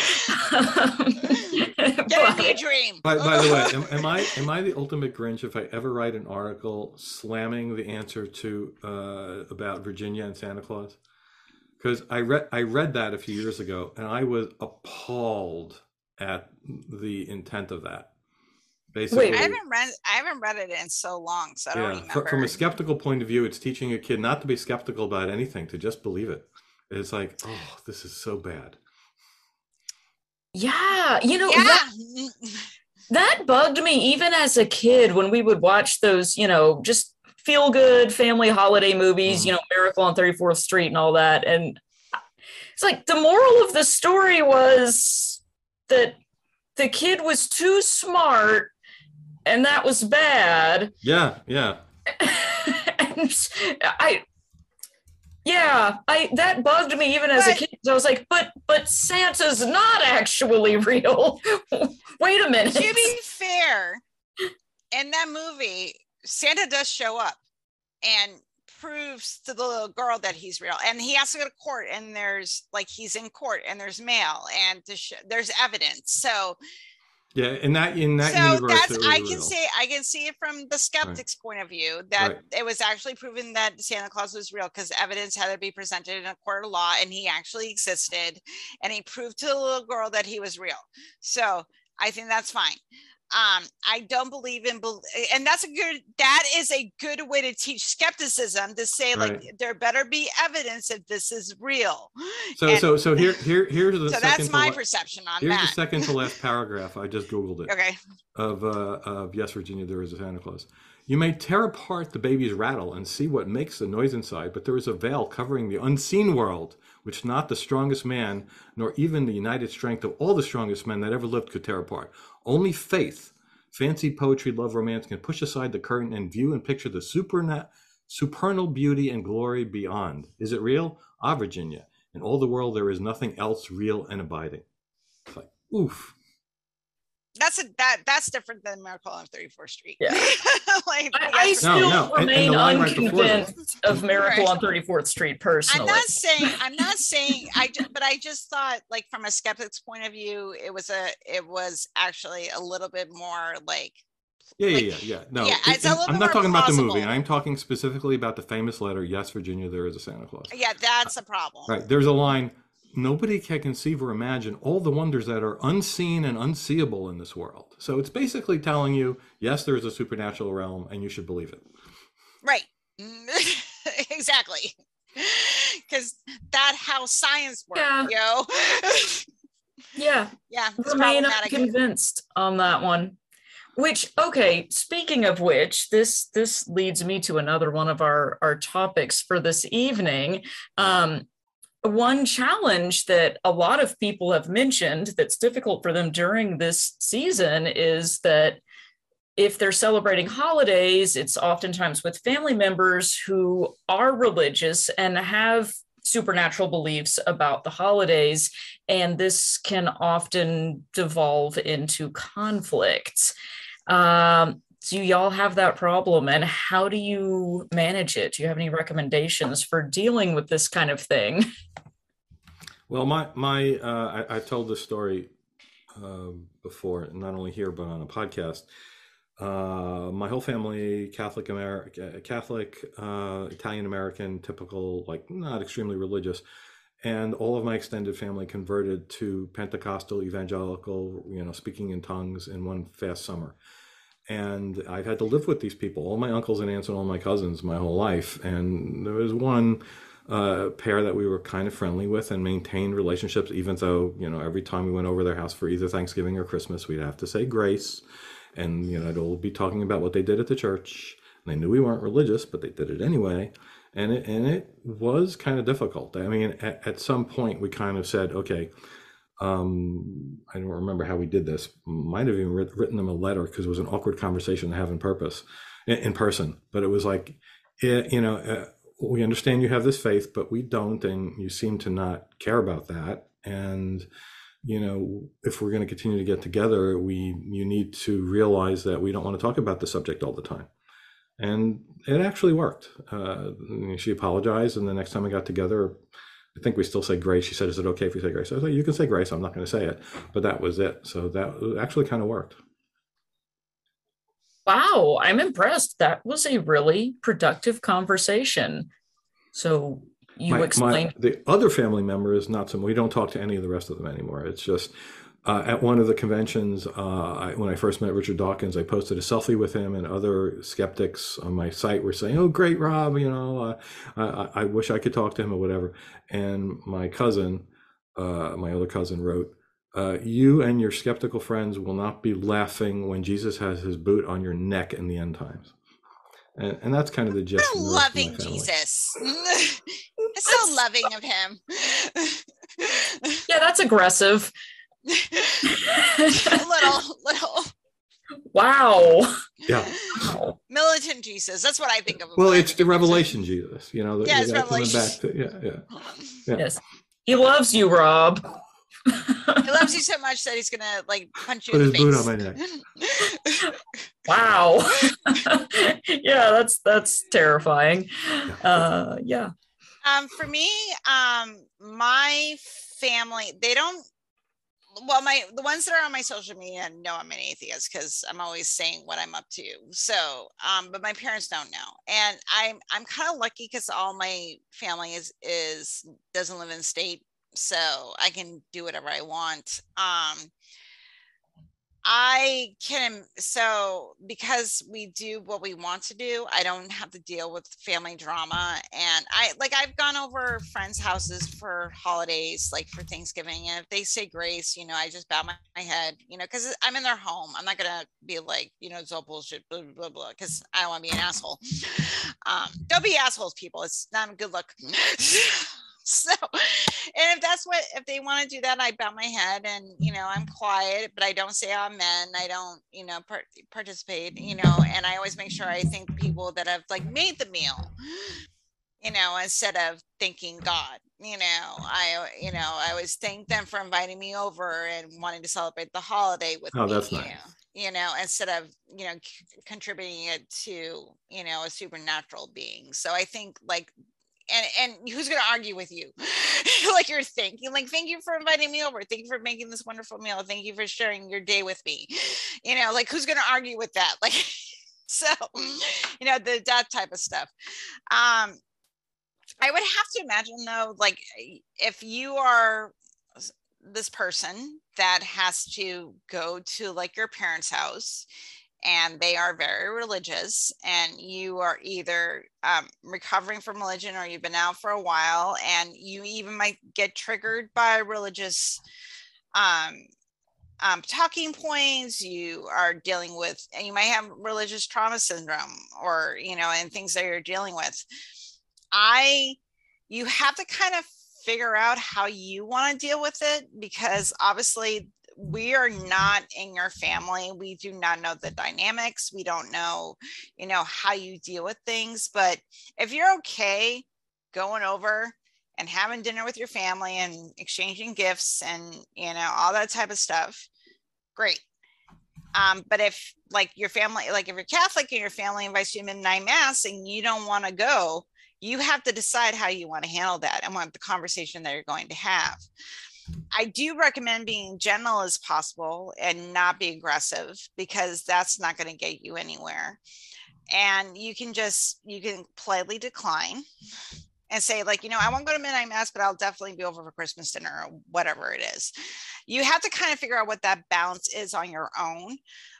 Get a dream. By the way, am I the ultimate Grinch if I ever write an article slamming the answer to about Virginia and Santa Claus? Because I read that a few years ago, and I was appalled at the intent of that. Basically, wait, I haven't read it in so long, so I don't remember. From a skeptical point of view, it's teaching a kid not to be skeptical about anything, to just believe it. It's like, oh, this is so bad. Yeah, that bugged me even as a kid when we would watch those, just feel good family holiday movies, Miracle on 34th Street and all that. And it's like the moral of the story was that the kid was too smart and that was bad. Yeah. And that bugged me even as a kid. So I was like, but Santa's not actually real. Wait a minute. To be fair, in that movie, Santa does show up and proves to the little girl that he's real, and he has to go to court, and there's he's in court and there's mail and there's evidence. So yeah, in that universe, that's I can see it from the skeptic's point of view that it was actually proven that Santa Claus was real because evidence had to be presented in a court of law, and he actually existed, and he proved to the little girl that he was real. So I think that's fine. I don't believe in, and that is a good way to teach skepticism, to say there better be evidence that this is real. So here's the so that's my perception on here's that. The second to last paragraph. I just Googled it. Okay. Of Yes, Virginia, there is a Santa Claus. You may tear apart the baby's rattle and see what makes the noise inside, but there is a veil covering the unseen world, which not the strongest man, nor even the united strength of all the strongest men that ever lived could tear apart. Only faith, fancy, poetry, love, romance can push aside the curtain and view and picture the supernal beauty and glory beyond. Is it real? Ah, Virginia, in all the world there is nothing else real and abiding. It's like, oof. That's different than Miracle on 34th Street. Yeah. I still remain unconvinced of Miracle on 34th Street personally. I'm not saying I just thought, from a skeptic's point of view, it was actually a little bit more yeah. No, it's a little I'm not talking plausible. about the movie. I'm talking specifically about the famous letter, Yes, Virginia, there is a Santa Claus. Yeah, that's a problem. Right. There's a line, nobody can conceive or imagine all the wonders that are unseen and unseeable in this world. So it's basically telling you, yes, there is a supernatural realm and you should believe it. Right. Exactly. Because that's how science works, Yeah. Yeah. Remain unconvinced on that one. Which, okay, speaking of which, this leads me to another one of our topics for this evening. One challenge that a lot of people have mentioned that's difficult for them during this season is that if they're celebrating holidays, it's oftentimes with family members who are religious and have supernatural beliefs about the holidays, and this can often devolve into conflicts. Do y'all have that problem, and how do you manage it? Do you have any recommendations for dealing with this kind of thing? Well, I told this story before, not only here but on a podcast. My whole family, Catholic, Italian American, typical, like not extremely religious, and all of my extended family converted to Pentecostal, evangelical, speaking in tongues in one fast summer. And I've had to live with these people, all my uncles and aunts and all my cousins, my whole life. And there was one pair that we were kind of friendly with and maintained relationships, even though, every time we went over their house for either Thanksgiving or Christmas, we'd have to say grace. And, I'd all be talking about what they did at the church. And they knew we weren't religious, but they did it anyway. And it was kind of difficult. I mean, at some point we kind of said, okay, I don't remember how we did this. Might have even written them a letter because it was an awkward conversation to have in person. But it was like, we understand you have this faith, but we don't, and you seem to not care about that. And if we're going to continue to get together, you need to realize that we don't want to talk about the subject all the time. And it actually worked. She apologized, and the next time we got together, I think we still say grace. She said, "Is it okay if we say grace?" I was like, "You can say grace. I'm not going to say it." But that was it. So that actually kind of worked. Wow, I'm impressed. That was a really productive conversation. So you explained. The other family member is not someone, we don't talk to any of the rest of them anymore. It's just at one of the conventions, when I first met Richard Dawkins, I posted a selfie with him, and other skeptics on my site were saying, "Oh, great, Rob, I wish I could talk to him," or whatever. And my other cousin wrote, "You and your skeptical friends will not be laughing when Jesus has his boot on your neck in the end times." And that's kind of the gist. Loving Jesus. It's so loving of him. Yeah, that's aggressive. little. Wow. Yeah. Militant Jesus. That's what I think of. Well, it's the revelation Jesus. It's revelation. Yeah. Yes. He loves you, Rob. He loves you so much that he's gonna punch you in the face. Put his boot on my neck. Wow. Yeah, that's terrifying. Yeah. For me, my family, they don't. Well, the ones that are on my social media know I'm an atheist because I'm always saying what I'm up to. So, but my parents don't know, and I'm kind of lucky because all my family doesn't live in the state, so I can do whatever I want. So because we do what we want to do, I don't have to deal with family drama. And I've gone over friends' houses for holidays, like for Thanksgiving. And if they say grace, I just bow my head, because I'm in their home. I'm not going to be like, it's all bullshit, blah, blah, blah, because I don't want to be an asshole. Don't be assholes, people. It's not a good look. So, and if they want to do that, I bow my head and, I'm quiet, but I don't say amen. I don't, participate, and I always make sure I thank people that have made the meal, instead of thanking God, I always thank them for inviting me over and wanting to celebrate the holiday with me. That's nice. Instead of, contributing it to, a supernatural being. So I think and who's going to argue with you? You're thinking, thank you for inviting me over. Thank you for making this wonderful meal. Thank you for sharing your day with me. Who's going to argue with that? So, that type of stuff. I would have to imagine though, if you are this person that has to go to your parents' house, and they are very religious, and you are either recovering from religion or you've been out for a while, and you even might get triggered by religious talking points, you are dealing with, and you might have religious trauma syndrome, or, and things that you're dealing with. You have to kind of figure out how you want to deal with it, because obviously we are not in your family. We do not know the dynamics. We don't know, how you deal with things. But if you're okay going over and having dinner with your family and exchanging gifts and, all that type of stuff, great. But if your family, if you're Catholic and your family invites you to midnight mass and you don't want to go, you have to decide how you want to handle that and what the conversation that you're going to have. I do recommend being gentle as possible and not be aggressive, because that's not going to get you anywhere. And you can politely decline and say, I won't go to midnight mass, but I'll definitely be over for Christmas dinner or whatever it is. You have to kind of figure out what that balance is on your own.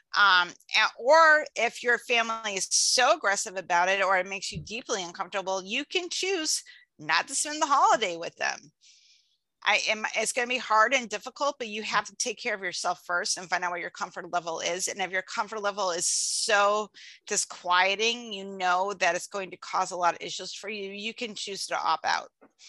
Or if your family is so aggressive about it, or it makes you deeply uncomfortable, you can choose not to spend the holiday with them. It's going to be hard and difficult, but you have to take care of yourself first and find out what your comfort level is. And if your comfort level is so disquieting, that it's going to cause a lot of issues for you, you can choose to opt out.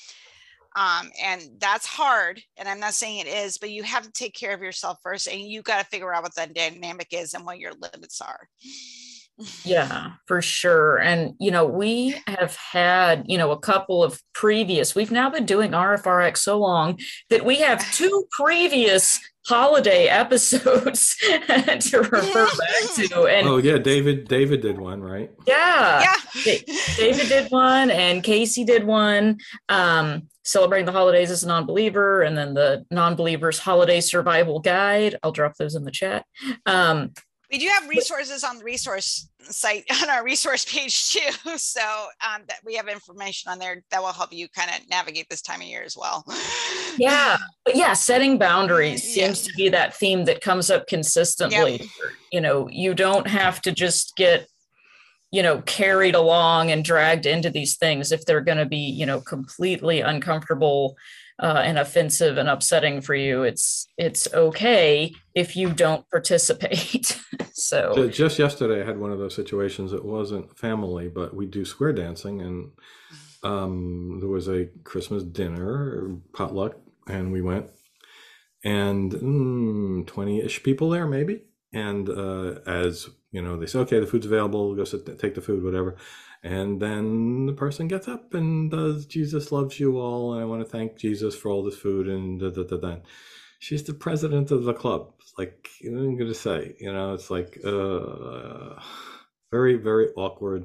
And that's hard. And I'm not saying it is, but you have to take care of yourself first, and you got to figure out what that dynamic is and what your limits are. Yeah, for sure. And, we have had, a couple of we've now been doing RFRX so long that we have 2 previous holiday episodes to refer back to. And David did one, right? Yeah. David did one and Casey did one. Celebrating the holidays as a non-believer, and then the non-believer's holiday survival guide. I'll drop those in the chat. We do have resources on the resource site, on our resource page too. So that we have information on there that will help you kind of navigate this time of year as well. Yeah. But yeah, setting boundaries seems to be that theme that comes up consistently. Yep. You don't have to just get, carried along and dragged into these things if they're going to be, completely uncomfortable and offensive and upsetting for you. It's okay if you don't participate. So just yesterday I had one of those situations. It wasn't family, but we do square dancing, and there was a Christmas dinner potluck, and we went, and 20-ish people there maybe. And as they say, okay, the food's available, go sit, take the food, whatever. And then the person gets up and does Jesus loves you all, and I want to thank Jesus for all this food, and da. She's the president of the club. It's like, I'm going to say, it's like very, very awkward.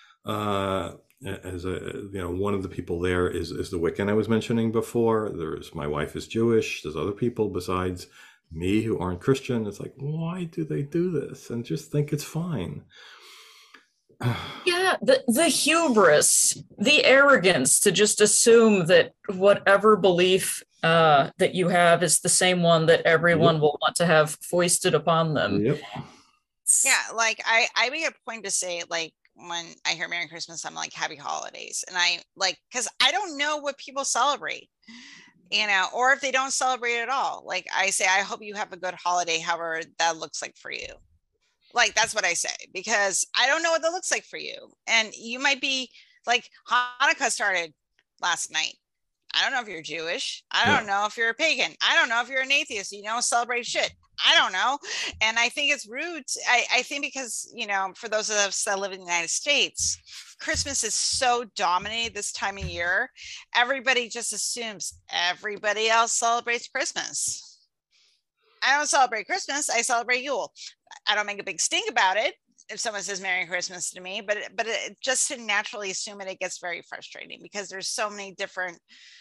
As one of the people there is the Wiccan I was mentioning before. My wife is Jewish. There's other people besides me who aren't Christian. It's like, why do they do this? And just think it's fine. Yeah, the hubris, the arrogance to just assume that whatever belief that you have is the same one that everyone will want to have foisted upon them. Yep. Yeah, I make a point to say, when I hear Merry Christmas, I'm like, Happy Holidays. And I because I don't know what people celebrate, or if they don't celebrate at all. I say, I hope you have a good holiday, however that looks like for you. That's what I say, because I don't know what that looks like for you. And you might be Hanukkah started last night. I don't know if you're Jewish. I don't know if you're a pagan. I don't know if you're an atheist. You don't celebrate shit. I don't know. And I think it's rude. I think because, for those of us that live in the United States, Christmas is so dominated this time of year. Everybody just assumes everybody else celebrates Christmas. I don't celebrate Christmas. I celebrate Yule. I don't make a big stink about it if someone says Merry Christmas to me, but it, just to naturally assume it gets very frustrating, because there's so many different,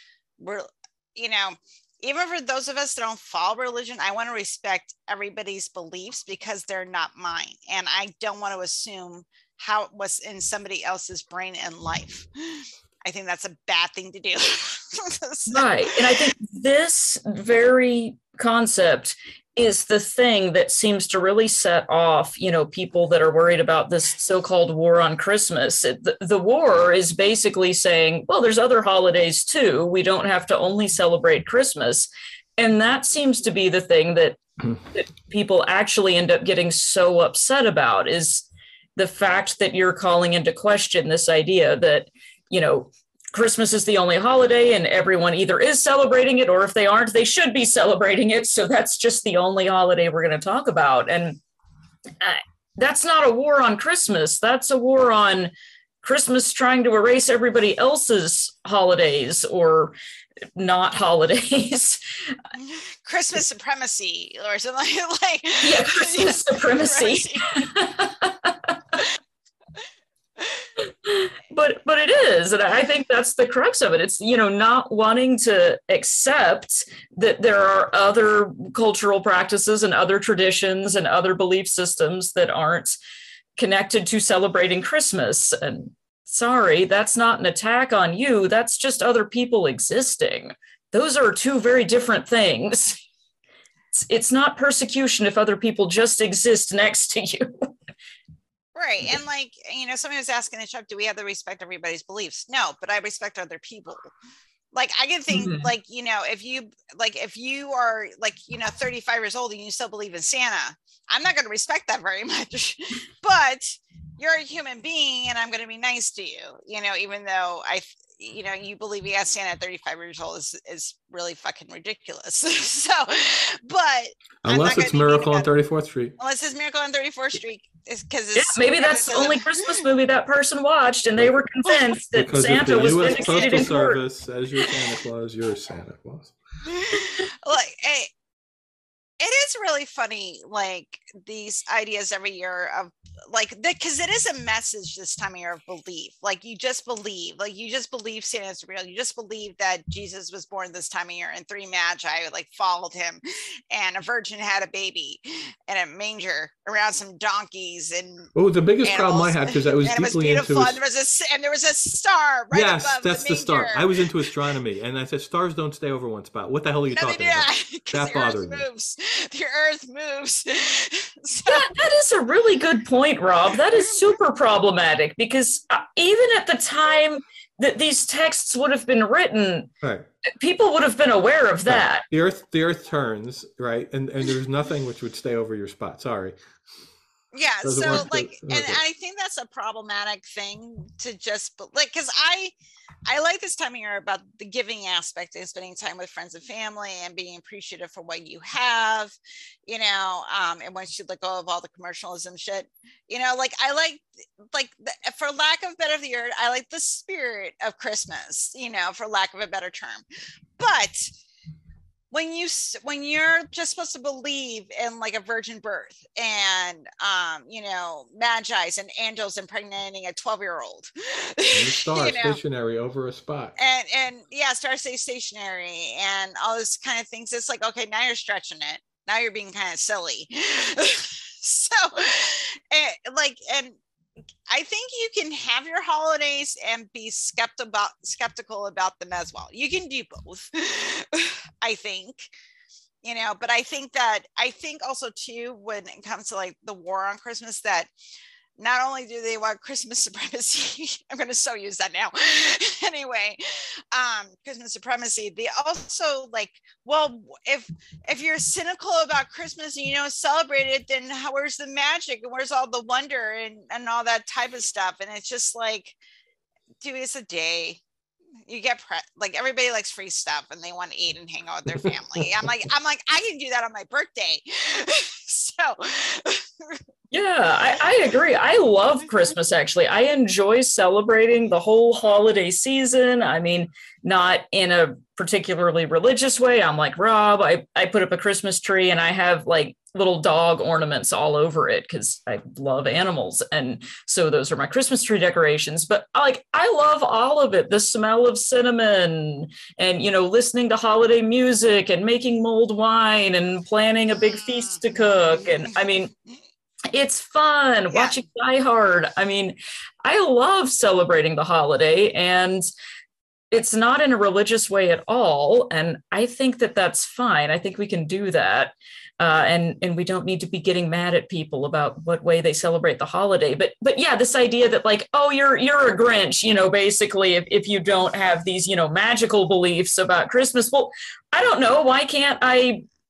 even for those of us that don't follow religion, I want to respect everybody's beliefs because they're not mine. And I don't want to assume what's in somebody else's brain and life. I think that's a bad thing to do. Right. And I think this very concept is the thing that seems to really set off, people that are worried about this so-called war on Christmas. The war is basically saying, well, there's other holidays too. We don't have to only celebrate Christmas. And that seems to be the thing that that people actually end up getting so upset about is the fact that you're calling into question this idea that, Christmas is the only holiday and everyone either is celebrating it, or if they aren't, they should be celebrating it. So that's just the only holiday we're going to talk about. And that's not a war on Christmas. That's a war on Christmas trying to erase everybody else's holidays or not holidays. Christmas supremacy or something like. Yeah, Christmas supremacy. But it is, and I think that's the crux of it. It's, not wanting to accept that there are other cultural practices and other traditions and other belief systems that aren't connected to celebrating Christmas. And sorry, that's not an attack on you. That's just other people existing. Those are two very different things. It's not persecution if other people just exist next to you. Right. And somebody was asking the shop, do we have to respect everybody's beliefs? No, but I respect other people. Like, I can think, if you are 35 years old and you still believe in Santa, I'm not going to respect that very much, but you're a human being and I'm going to be nice to you, even though you believe Santa at 35 years old is really fucking ridiculous. So, but unless it's Miracle on 34th Street. Unless it's Miracle on 34th Street, because maybe that's the only Christmas movie that person watched, and they were convinced that because Santa was vindicated in court. Service as your Santa Claus, you're Santa Claus. It is really funny, these ideas every year of because it is a message this time of year of belief. You just believe Santa's real. You just believe that Jesus was born this time of year and three magi followed him, and a virgin had a baby in a manger around some donkeys and the biggest problem I had, because I was deeply into and there was a star right above that's the star. I was into astronomy, and I said stars don't stay over one spot. What the hell are you talking about? That bothered me. The earth moves. That is a really good point, Rob. That is super problematic, because even at the time that these texts would have been written, right, people would have been aware of that. Right. The earth turns, right? And there's nothing which would stay over your spot. Sorry. Yeah. So and I think that's a problematic thing to just because I like this time of year about the giving aspect and spending time with friends and family and being appreciative for what you have, and once you let go of all the commercialism shit, I like for lack of better word, I like the spirit of Christmas, for lack of a better term. But when you're just supposed to believe in a virgin birth and magi's and angels impregnating a 12-year-old, star stationary over a spot, and star stay stationary and all this kind of things, it's okay, now you're stretching it, now you're being kind of silly. So and I think you can have your holidays and be skeptical about them as well. You can do both. I think, but I think also too, when it comes to the war on Christmas, that not only do they want Christmas supremacy, I'm going to so use that now. Anyway, Christmas supremacy, they also well, if you're cynical about Christmas and you don't celebrate it, then where's the magic and where's all the wonder and all that type of stuff? And it's just dude, it's a day. You get everybody likes free stuff and they want to eat and hang out with their family. I'm like, I can do that on my birthday. So yeah, I agree. I love Christmas, actually. I enjoy celebrating the whole holiday season. I mean, not in a particularly religious way. I'm like Rob, I put up a Christmas tree and I have little dog ornaments all over it because I love animals. And so those are my Christmas tree decorations. But I love all of it. The smell of cinnamon and, listening to holiday music and making mulled wine and planning a big feast to cook. And I mean, it's fun watching Die Hard. I mean, I love celebrating the holiday, and it's not in a religious way at all. And I think that that's fine. I think we can do that. And we don't need to be getting mad at people about what way they celebrate the holiday. But yeah, this idea that you're a Grinch, basically, if you don't have these, magical beliefs about Christmas. Well, I don't know. Why can't I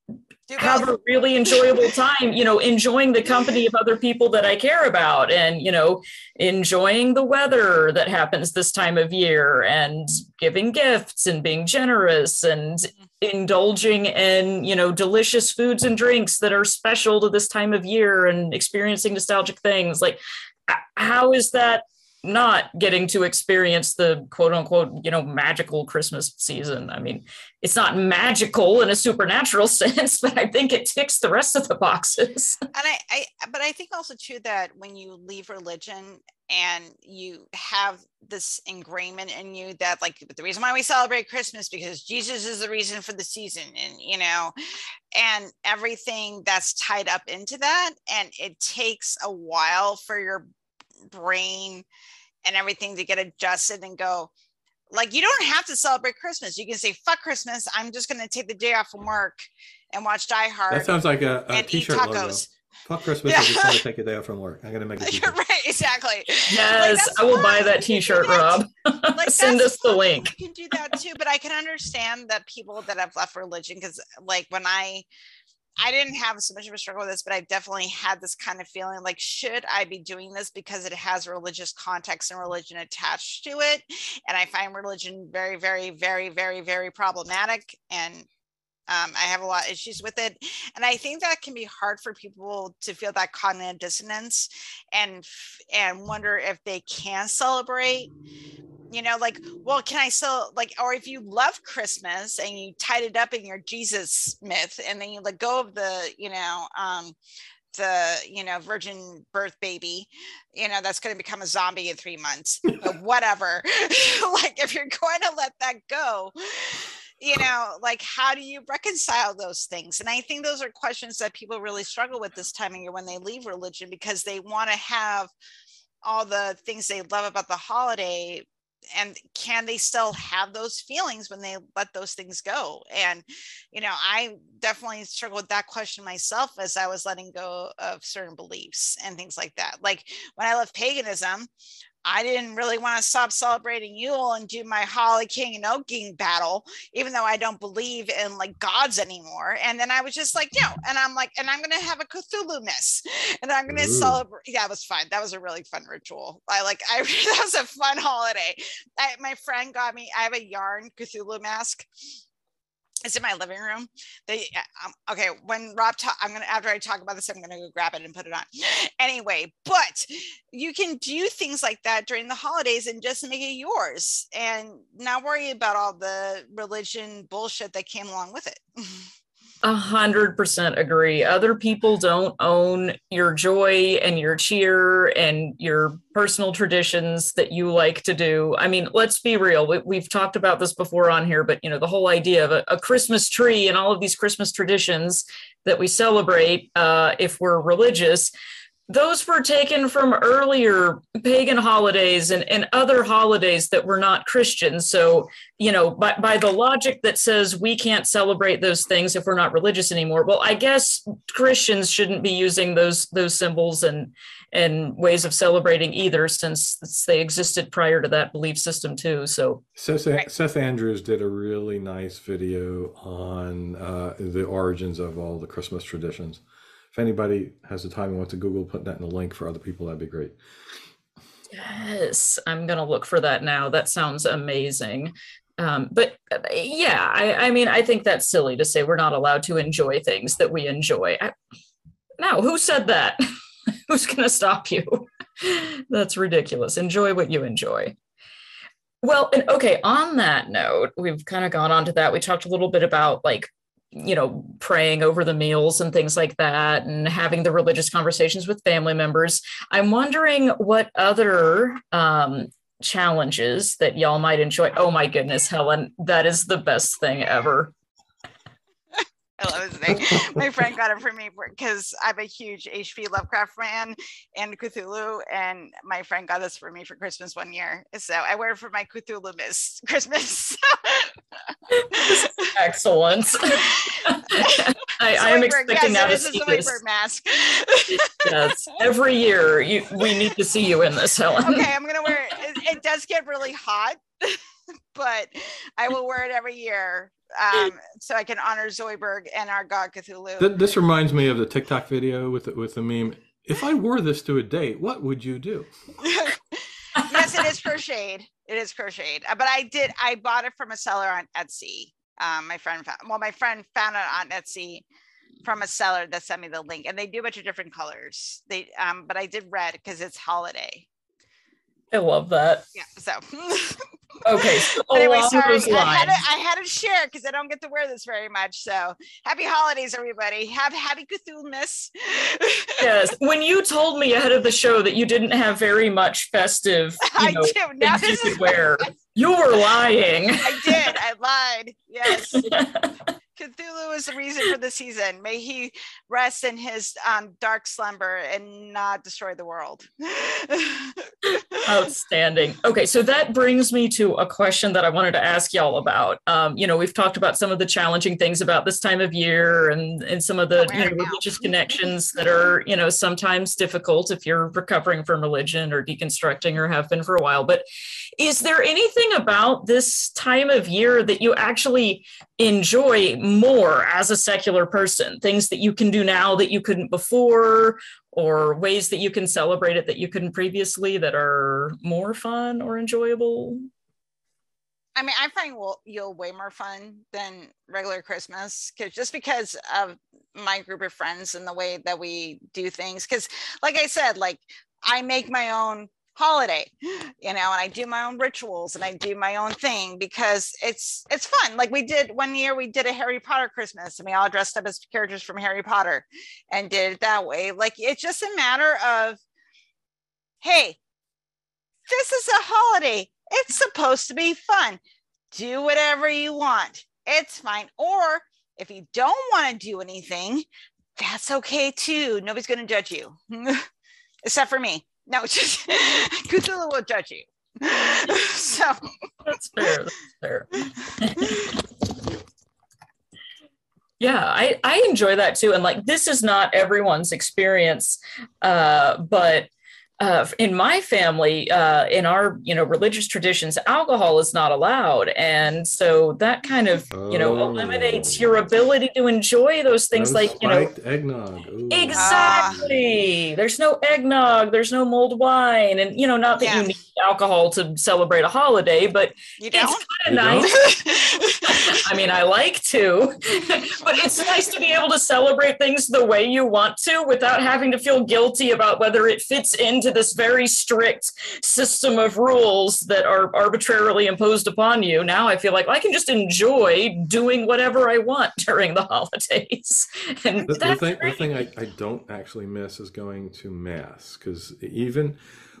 have a really enjoyable time, enjoying the company of other people that I care about, and, enjoying the weather that happens this time of year, and giving gifts and being generous and indulging in, delicious foods and drinks that are special to this time of year, and experiencing nostalgic things. Like, how is that not getting to experience the quote unquote, magical Christmas season? I mean, it's not magical in a supernatural sense, but I think it ticks the rest of the boxes. And but I think also too, that when you leave religion and you have this ingrainment in you that, like, the reason why we celebrate Christmas because Jesus is the reason for the season, and, and everything that's tied up into that. And it takes a while for your brain and everything to get adjusted and go, like, you don't have to celebrate Christmas. You can say, fuck Christmas. I'm just going to take the day off from work and watch Die Hard. That sounds like a t-shirt logo. Fuck Christmas. I'm just going to take a day off from work. I'm going to make a t-shirt. Right, exactly. Yes, I will buy that t-shirt, Rob. Send us the link. You can do that too, but I can understand that people that have left religion, because, like, when I didn't have so much of a struggle with this, but I definitely had this kind of feeling like, should I be doing this because it has religious context and religion attached to it? And I find religion very, very, very, very, very problematic. And I have a lot of issues with it. And I think that can be hard for people to feel that cognitive dissonance and wonder if they can celebrate. Like, well, can I still, like, or if you love Christmas and you tied it up in your Jesus myth, and then you let go of the, virgin birth baby, that's going to become a zombie in 3 months, but whatever. Like, if you're going to let that go, like, how do you reconcile those things? And I think those are questions that people really struggle with this time of year when they leave religion, because they want to have all the things they love about the holiday. And can they still have those feelings when they let those things go? And, I definitely struggled with that question myself as I was letting go of certain beliefs and things like that. Like, when I left paganism, I didn't really want to stop celebrating Yule and do my Holly King and Oak King battle, even though I don't believe in, like, gods anymore. And then I was just like, no. And I'm like, and I'm going to have a Cthulhu miss, and I'm going to celebrate. Yeah, it was fun. That was a really fun ritual. That was a fun holiday. My friend got me, I have a yarn Cthulhu mask. It's in my living room. Okay, when Rob after I talk about this, I'm gonna go grab it and put it on. Anyway, but you can do things like that during the holidays and just make it yours and not worry about all the religion bullshit that came along with it. 100% agree. Other people don't own your joy and your cheer and your personal traditions that you like to do. I mean, let's be real. We've talked about this before on here, but the whole idea of a Christmas tree and all of these Christmas traditions that we celebrate, if we're religious, those were taken from earlier pagan holidays and other holidays that were not Christian. So, by the logic that says we can't celebrate those things if we're not religious anymore, well, I guess Christians shouldn't be using those symbols and ways of celebrating either, since they existed prior to that belief system too. So Seth Andrews did a really nice video on the origins of all the Christmas traditions. If anybody has the time and wants to Google, put that in the link for other people, that'd be great. Yes, I'm going to look for that now. That sounds amazing. But yeah, I mean, I think that's silly to say we're not allowed to enjoy things that we enjoy. No, who said that? Who's going to stop you? That's ridiculous. Enjoy what you enjoy. Well, and okay, on that note, we've kind of gone on to that. We talked a little bit about, like, praying over the meals and things like that, and having the religious conversations with family members. I'm wondering what other challenges that y'all might enjoy. Oh my goodness, Helen, that is the best thing ever. I love this thing. My friend got it for me because I'm a huge H.P. Lovecraft fan and Cthulhu, and my friend got this for me for Christmas one year. So I wear it for my Cthulhu miss Christmas. Excellent. I am expecting now to see this. Mask. Yes, every year we need to see you in this, Helen. Okay, I'm gonna wear it. It does get really hot. but I will wear it every year. So I can honor Zoidberg and our god Cthulhu. This reminds me of the TikTok video with the meme. If I wore this to a date, what would you do? Yes, it is crocheted. It is crocheted. But I bought it from a seller on Etsy. My friend found it on Etsy from a seller that sent me the link, and they do a bunch of different colors. But I did red because it's holiday. I love that. Yeah. So. Okay. So anyway, sorry. I had to share because I don't get to wear this very much. So happy holidays, everybody. Happy Cthulhumas. Yes. When you told me ahead of the show that you didn't have very much festive, I do. Now you could wear, you were lying. I did. I lied. Yes. Cthulhu is the reason for the season. May he rest in his dark slumber and not destroy the world. Outstanding. Okay, so that brings me to a question that I wanted to ask y'all about. We've talked about some of the challenging things about this time of year and some of the religious connections that are, sometimes difficult if you're recovering from religion or deconstructing or have been for a while. But is there anything about this time of year that you actually enjoy more as a secular person? Things that you can do now that you couldn't before, or ways that you can celebrate it that you couldn't previously that are more fun or enjoyable? I mean, I find you'll way more fun than regular Christmas, because of my group of friends and the way that we do things. Because like I said, I make my own holiday, and I do my own rituals and I do my own thing because it's fun. Like we did one year, we did a Harry Potter Christmas and we all dressed up as characters from Harry Potter and did it that way. Like it's just a matter of, hey, this is a holiday. It's supposed to be fun. Do whatever you want. It's fine. Or if you don't want to do anything, that's okay too. Nobody's going to judge you except for me. No, just Cthulhu will judge you. So that's fair. Yeah, I enjoy that too. And this is not everyone's experience, but in my family, in our religious traditions, alcohol is not allowed, and so that kind of eliminates your ability to enjoy those things eggnog. Ooh. Exactly. There's no eggnog, there's no mulled wine, and not that you need alcohol to celebrate a holiday, but you don't? It's kind of nice. I mean, I like to, but it's nice to be able to celebrate things the way you want to without having to feel guilty about whether it fits into this very strict system of rules that are arbitrarily imposed upon you. Now I feel like I can just enjoy doing whatever I want during the holidays. And the thing I don't actually miss is going to Mass, because even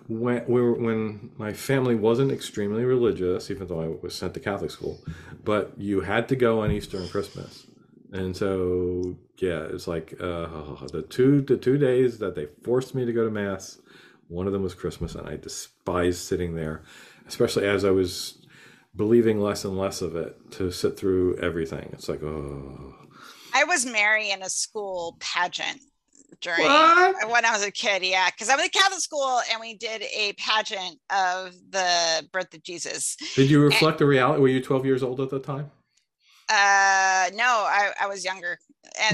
when my family wasn't extremely religious, even though I was sent to Catholic school, but you had to go on Easter and Christmas. And so, it's the two days that they forced me to go to Mass, one of them was Christmas, and I despised sitting there, especially as I was believing less and less of it, to sit through everything. It's like, oh. I was Mary in a school pageant when I was a kid. Yeah, because I was in Catholic school and we did a pageant of the birth of Jesus. Did you reflect the reality? Were you 12 years old at the time? No, I was younger, and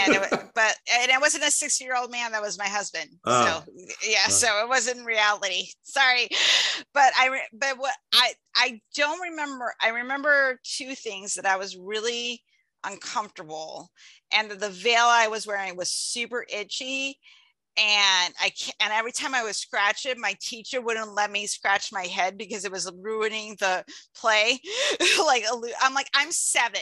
it wasn't a 60-year-old man that was my husband. So it wasn't reality. Sorry, but what I don't remember. I remember two things that I was really uncomfortable, and the veil I was wearing was super itchy. And every time I would scratch it, my teacher wouldn't let me scratch my head because it was ruining the play. I'm 7.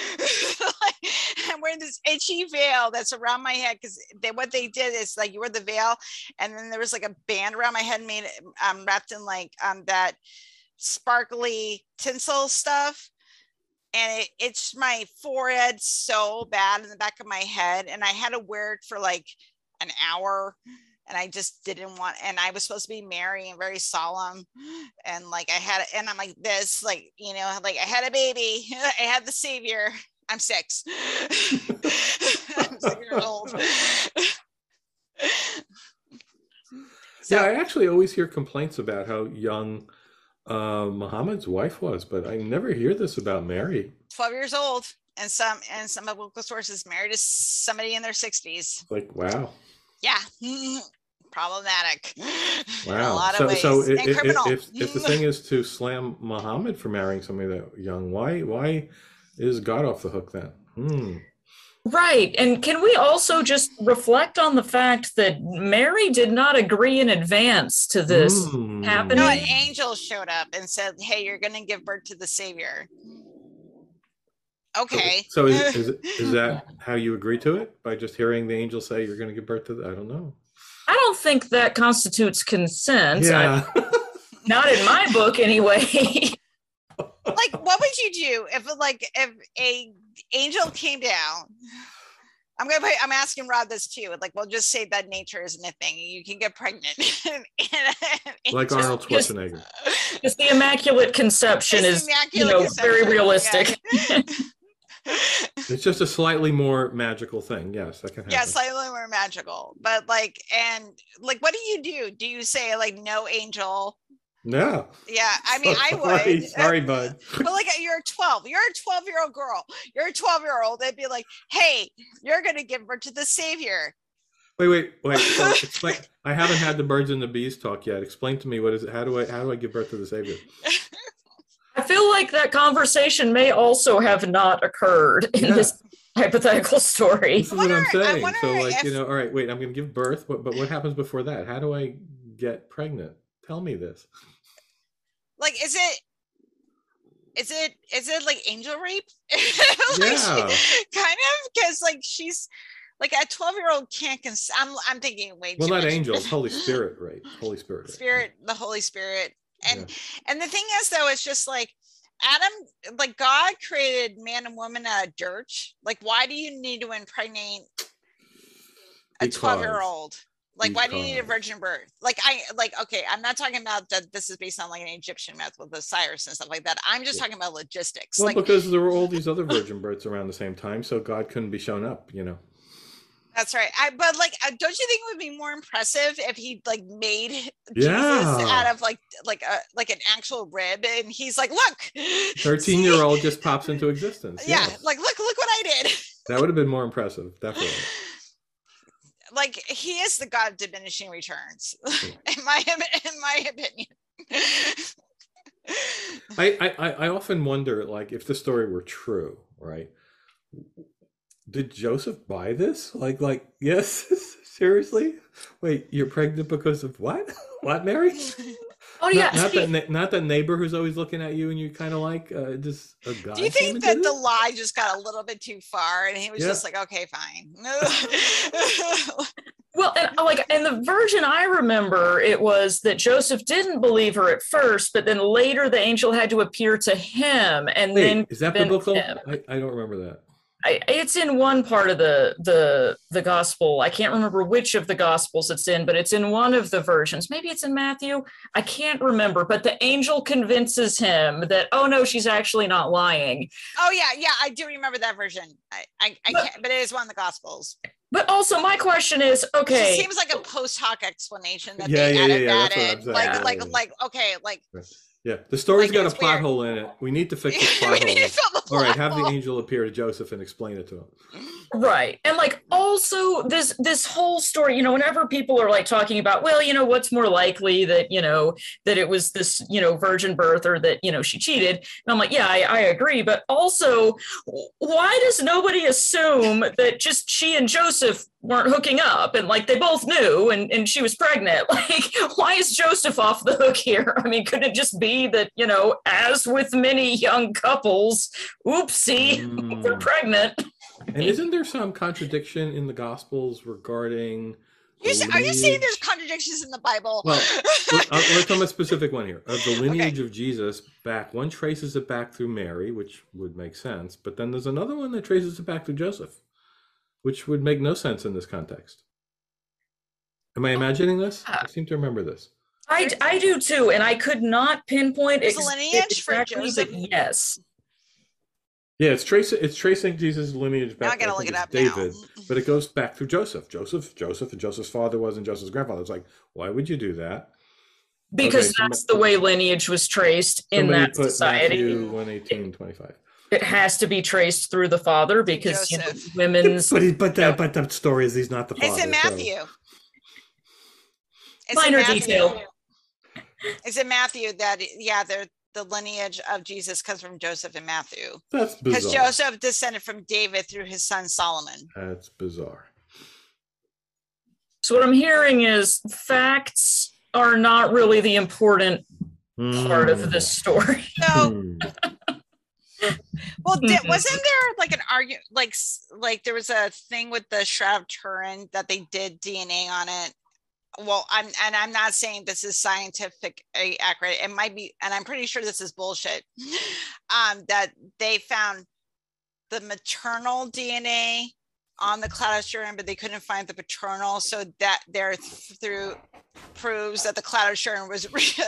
I'm wearing this itchy veil that's around my head because what they did is you wear the veil, and then there was a band around my head made wrapped in that sparkly tinsel stuff. And it itched my forehead so bad in the back of my head, and I had to wear it for an hour, and I just didn't want, and I was supposed to be Mary and very solemn, and I'm like this, I had a baby, I had the savior. I'm 6. I'm 6 years old. So, I actually always hear complaints about how young Muhammad's wife was, but I never hear this about Mary. 12 years old, and some biblical sources married to somebody in their 60s. Like, wow. Yeah. Problematic. Wow. In a lot so of ways. so And criminal. if the thing is to slam Muhammad for marrying somebody that young, why is God off the hook then? Right. And can we also just reflect on the fact that Mary did not agree in advance to this happening? No, an angel showed up and said, hey, you're going to give birth to the Savior. Okay. So is that how you agree to it? By just hearing the angel say you're going to give birth to I don't know. I don't think that constitutes consent. Yeah. Not in my book anyway. Like, what would you do if a angel came down? I'm asking Rob this too. Like, we'll just say that nature isn't a thing. You can get pregnant. Like Arnold Schwarzenegger. Just the Immaculate Conception is very realistic. Yeah. It's just a slightly more magical thing. Yes, that can happen. Yeah, slightly more magical. But what do you do? Do you say like no angel? No. Yeah, I mean, I would. Sorry, bud. But like, you're 12. You're a 12-year-old girl. You're a 12-year-old. They'd be like, hey, you're going to give birth to the Savior. Wait. So explain. I haven't had the birds and the bees talk yet. Explain to me, what is it? How do I give birth to the Savior? I feel like that conversation may also have not occurred in this hypothetical story. This is what I'm saying. So like, all right, wait, I'm going to give birth, but what happens before that? How do I get pregnant? Tell me this. Like, is it like angel rape? Yeah. Kind of, because like she's like a 12-year-old can't I'm thinking way too much. Well, not angels, Holy Spirit rape. Holy Spirit rape. The Holy Spirit. And the thing is, though, it's just like Adam, like God created man and woman out of dirt. Like, why do you need to impregnate a 12-year-old? Like, why do you need a virgin birth? Okay, I'm not talking about that this is based on like an Egyptian myth with Osiris and stuff like that. I'm just talking about logistics. Well, because there were all these other virgin births around the same time, so God couldn't be shown up, That's right. But like, don't you think it would be more impressive if he like made Jesus out of like an actual rib, and he's like, look, 13-year-old just pops into existence. Yeah, like look what I did. That would have been more impressive, definitely. Like, he is the God of diminishing returns, in my opinion. I often wonder, like, if the story were true, right? Did Joseph buy this? Like, yes, seriously? Wait, you're pregnant because of what? What, Mary? Oh yeah, not that neighbor who's always looking at you and you kind of like just a guy. Do you think that the lie just got a little bit too far and he was just like, okay, fine? Well, and in the version I remember, it was that Joseph didn't believe her at first, but then later the angel had to appear to him, and then is that biblical? I don't remember that. It's in one part of the gospel. I can't remember which of the gospels it's in, but it's in one of the versions. Maybe it's in Matthew. I can't remember, but the angel convinces him that, oh no, she's actually not lying. Oh yeah, I do remember that version. I can't, but it is one of the gospels. But also, my question is, okay, it seems like a post hoc explanation that they added that in. Yeah, the story's got a plot hole in it. We need to fix the plot hole. All right, have the angel appear to Joseph and explain it to him. Right. And like, also this whole story, whenever people are like talking about, well, what's more likely that, that it was this, virgin birth, or that, she cheated. And I'm like, yeah, I agree. But also, why does nobody assume that just she and Joseph weren't hooking up, and like they both knew, and she was pregnant? Like, why is Joseph off the hook here? I mean, could it just be that, as with many young couples, oopsie, they're pregnant? And isn't there some contradiction in the Gospels regarding? Are you saying there's contradictions in the Bible? Well, let's talk about a specific one here. Of the lineage of Jesus one traces it back through Mary, which would make sense, but then there's another one that traces it back through Joseph, which would make no sense in this context. Am I imagining this? I seem to remember this. I do too, and I could not pinpoint lineage for Joseph. Yes. Yeah, it's tracing Jesus' lineage back to David, but it goes back through Joseph, and Joseph's father wasn't Joseph's grandfather. It's like, why would you do that? because Okay, that's the way lineage was traced in somebody that put society. Matthew 1:18-25. It has to be traced through the father because Joseph. women's But the story is he's not the father. It's in Matthew. It's minor in Matthew. detail. It's in Matthew that the lineage of Jesus comes from Joseph and Matthew. That's Because bizarre. Joseph descended from David through his son Solomon. That's bizarre. So what I'm hearing is facts are not really the important part of this story. So, well, wasn't there like an argument, like there was a thing with the Shroud of Turin that they did DNA on it? Well, I'm not saying this is scientific accurate. It might be, and I'm pretty sure this is bullshit. That they found the maternal DNA on the Cloud of Turin, but they couldn't find the paternal, so that through proves that the Cloud of Turin was real,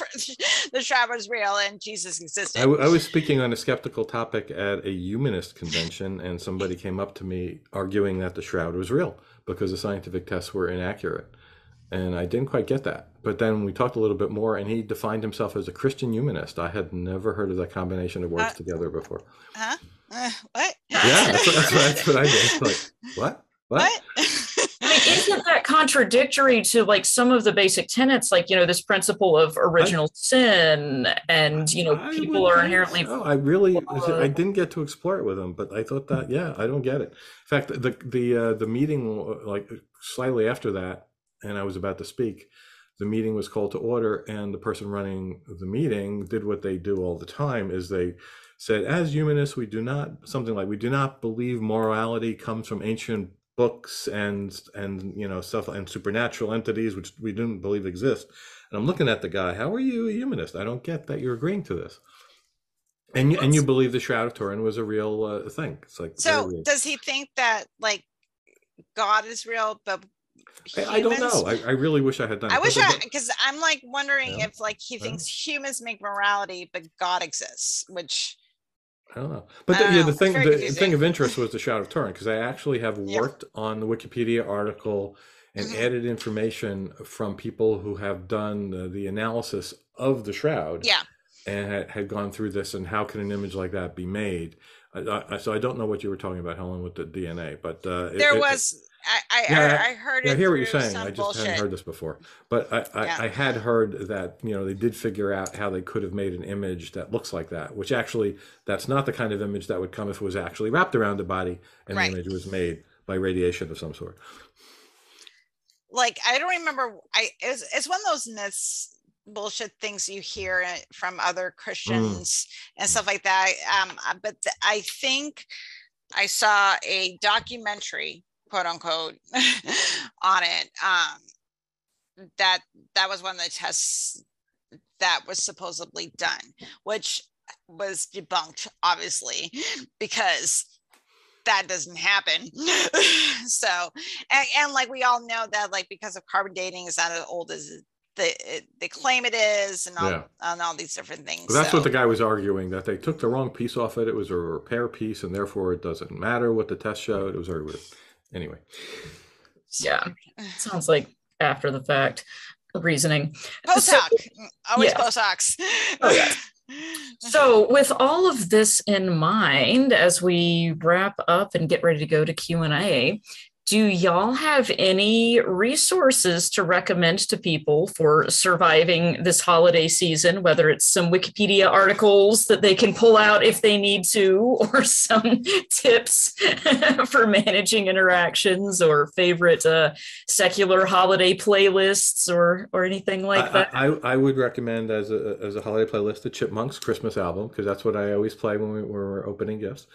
the shroud was real, and Jesus existed. I was speaking on a skeptical topic at a humanist convention, and somebody came up to me arguing that the shroud was real because the scientific tests were inaccurate. And I didn't quite get that. But then we talked a little bit more, and he defined himself as a Christian humanist. I had never heard of that combination of words together before. Huh? What? Yeah, that's what I did. Like, what? What? I mean, isn't that contradictory to like some of the basic tenets, like, this principle of original sin and, people are inherently. No, I didn't get to explore it with him, but I thought that, I don't get it. In fact, the meeting, like slightly after that, and I was about to speak, the meeting was called to order, and the person running the meeting did what they do all the time, is they said, as humanists, we do not believe morality comes from ancient books and stuff and supernatural entities, which we didn't believe exist. And I'm looking at the guy, how are you a humanist? I don't get that you're agreeing to this. And you believe the Shroud of Turin was a real thing. It's like, so does he think that like God is real, but I don't know. I really wish I had done it. Because I'm like wondering if like he thinks humans make morality, but God exists, which I don't know. But the thing of interest was the Shroud of Turin, because I actually have worked on the Wikipedia article and added information from people who have done the analysis of the shroud. Yeah. And had gone through this, and how can an image like that be made? So I don't know what you were talking about, Helen, with the DNA, but I heard it. I hear what you're saying. I just hadn't heard this before, but I had heard that they did figure out how they could have made an image that looks like that, which actually that's not the kind of image that would come if it was actually wrapped around the body and the image was made by radiation of some sort. Like I don't remember. It's one of those myths. Bullshit things you hear from other Christians and stuff like that. But I think I saw a documentary, quote unquote, on it. That was one of the tests that was supposedly done, which was debunked, obviously, because that doesn't happen. So, and like we all know that, like because of carbon dating, is not as old as they claim it is, and all these different things. Well, that's what the guy was arguing, that they took the wrong piece off it. It was a repair piece, and therefore it doesn't matter what the test showed. It was already with. Anyway. Yeah, sounds like after the fact reasoning. Post hoc, always post hocs. Oh, yeah. So with all of this in mind, as we wrap up and get ready to go to Q&A, do y'all have any resources to recommend to people for surviving this holiday season, whether it's some Wikipedia articles that they can pull out if they need to, or some tips for managing interactions, or favorite secular holiday playlists, or anything like that? I would recommend as a holiday playlist the Chipmunks Christmas album, because that's what I always play when we're opening gifts.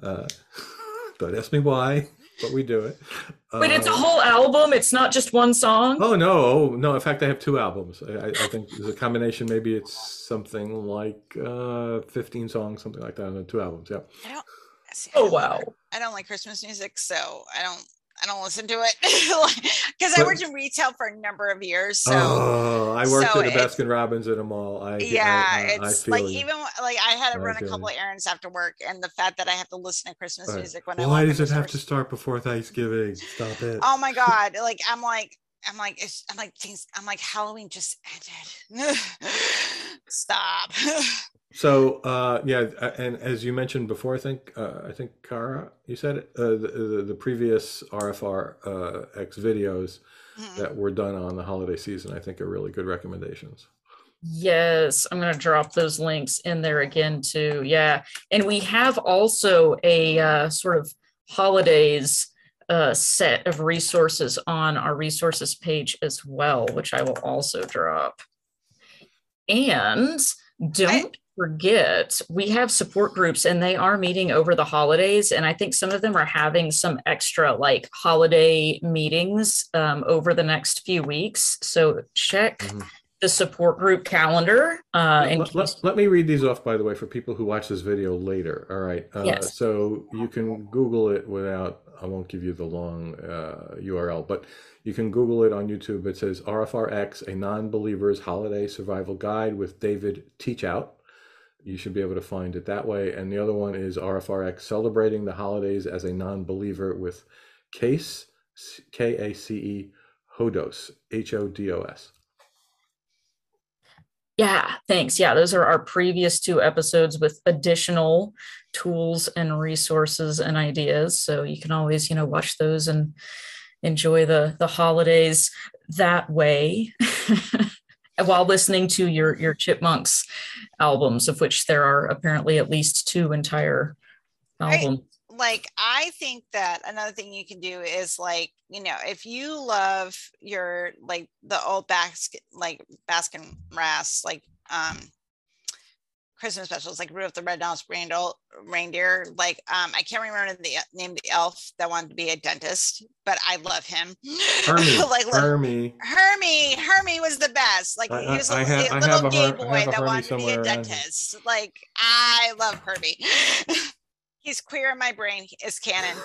Don't ask me why. But we do it. But it's a whole album. It's not just one song. Oh no! In fact, I have two albums. I think there's a combination. Maybe it's something like 15 songs, something like that, and 2 albums. Yeah. Wow! I don't like Christmas music, so I don't listen to it because I worked in retail for a number of years. So I worked at a Baskin Robbins at a mall. It's like even like I had to run a couple of errands after work, and the fact that I have to listen to Christmas music when why does it have to start before Thanksgiving? Stop it! Oh my God! Like I'm like, Halloween just ended. Stop. So yeah, and as you mentioned before, I think Cara, you said it, the previous RFR X videos that were done on the holiday season, I think are really good recommendations. Yes, I'm going to drop those links in there again too. Yeah, and we have also a sort of holidays set of resources on our resources page as well, which I will also drop. And don't forget, we have support groups and they are meeting over the holidays. And I think some of them are having some extra like holiday meetings over the next few weeks. So check the support group calendar. Let me read these off, by the way, for people who watch this video later. All right. Yes. So you can Google it without, I won't give you the long URL, but you can Google it on YouTube. It says RFRX, a non-believer's holiday survival guide with David Teachout. You should be able to find it that way. And the other one is RFRX, celebrating the holidays as a non-believer with Case, K-A-C-E, Hodos, H-O-D-O-S. Yeah, thanks. Yeah, those are our previous 2 episodes with additional tools and resources and ideas. So you can always, watch those and enjoy the holidays that way while listening to your Chipmunks albums, of which there are apparently at least 2 entire albums. I think that another thing you can do is if you love your the old Baskin Ras Christmas specials like Rudolph the Red-Nosed Reindeer, I can't remember the name of the elf that wanted to be a dentist, but I love him. Hermie was the best. He was a little gay boy that wanted to be a dentist. I love Hermie. He's queer in my brain. Is canon.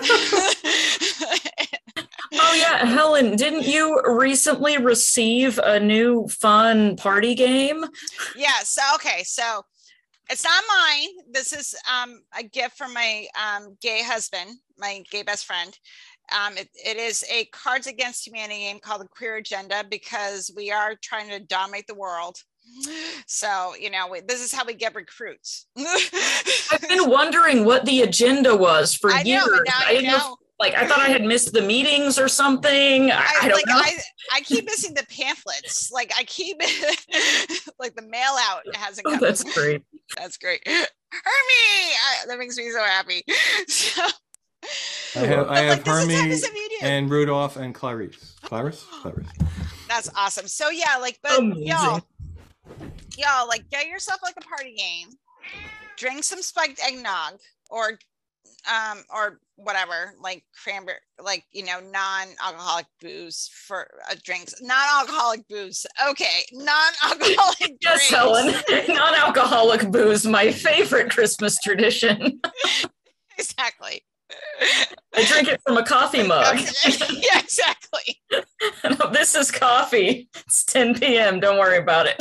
Oh yeah, Helen, didn't you recently receive a new fun party game? Yeah. So it's not mine. This is a gift from my gay husband, my gay best friend. It is a Cards Against Humanity game called the Queer Agenda, because we are trying to dominate the world. So, this is how we get recruits. I've been wondering what the agenda was for years. I know. I thought I had missed the meetings or something. I don't know. I keep missing the pamphlets. I keep the mail out hasn't come. Oh, that's great. That's great. Hermie, that makes me so happy. So, I have Hermie and Rudolph and Clarice. Clarice. That's awesome. So yeah, but y'all, get yourself a party game, drink some spiked eggnog or whatever, cranberry, non-alcoholic booze for drinks. Non-alcoholic booze. Okay, non-alcoholic yes, drinks. Helen. Non-alcoholic booze, my favorite Christmas tradition. Exactly. I drink it from a coffee mug. Yeah, exactly. No, this is coffee. It's 10 p.m. Don't worry about it.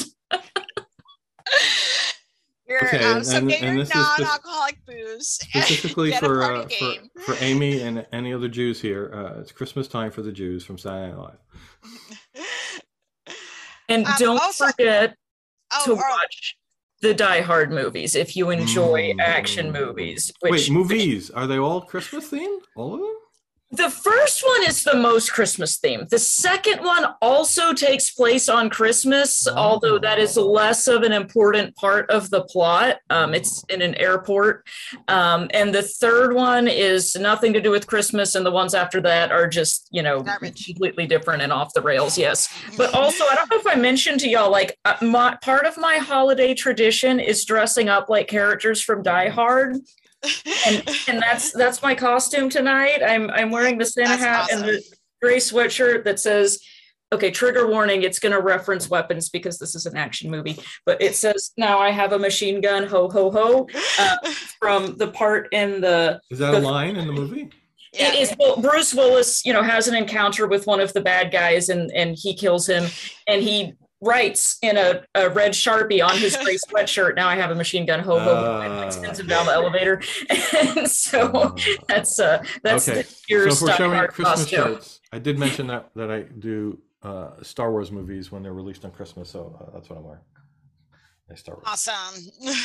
So get your non-alcoholic booze. Specifically for Amy and any other Jews here, it's Christmas time for the Jews from Saturday Night Live. And don't forget to watch the Die Hard movies if you enjoy action movies. Wait, movies, are they all Christmas themed? All of them? The first one is the most Christmas themed. The second one also takes place on Christmas, although that is less of an important part of the plot. It's in an airport. And the third one is nothing to do with Christmas. And the ones after that are just, completely different and off the rails. Yes. But also, I don't know if I mentioned to y'all, part of my holiday tradition is dressing up like characters from Die Hard. and that's my costume tonight. I'm wearing the Santa hat and the gray sweatshirt that says, okay, trigger warning, it's going to reference weapons because this is an action movie, but it says, now I have a machine gun, ho, ho, ho, from the part in the... Is that a line in the movie? It is. Well, Bruce Willis, has an encounter with one of the bad guys and he kills him, and he writes in a red Sharpie on his gray sweatshirt, now I have a machine gun, ho, ho, ho, and sends him down the elevator. And so that's okay. your so if we're showing Christmas costume. shirts, I did mention that I do Star Wars movies when they're released on Christmas, so that's what I'm wearing. Nice Star Wars. Awesome.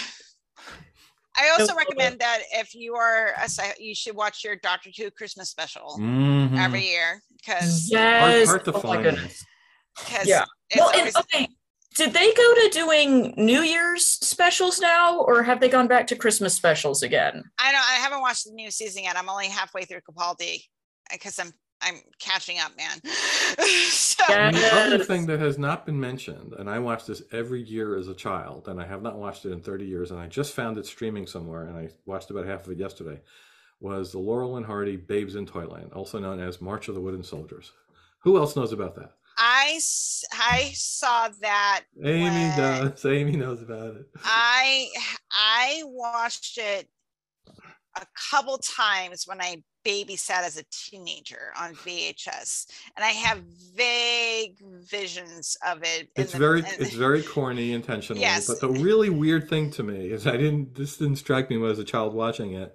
I also recommend that if you are you should watch your Doctor Who Christmas special every year, because hard to find. Yeah. Okay. Did they go to doing New Year's specials now, or have they gone back to Christmas specials again? I haven't watched the new season yet. I'm only halfway through Capaldi because I'm catching up, man. So. The other thing that has not been mentioned, and I watch this every year as a child, and I have not watched it in 30 years, and I just found it streaming somewhere, and I watched about half of it yesterday, was the Laurel and Hardy Babes in Toyland, also known as March of the Wooden Soldiers. Who else knows about that? I saw that. Amy knows about it. I watched it a couple times when I babysat as a teenager on VHS, and I have vague visions of it. It's very corny intentionally. Yes. But the really weird thing to me is this didn't strike me as a child watching it.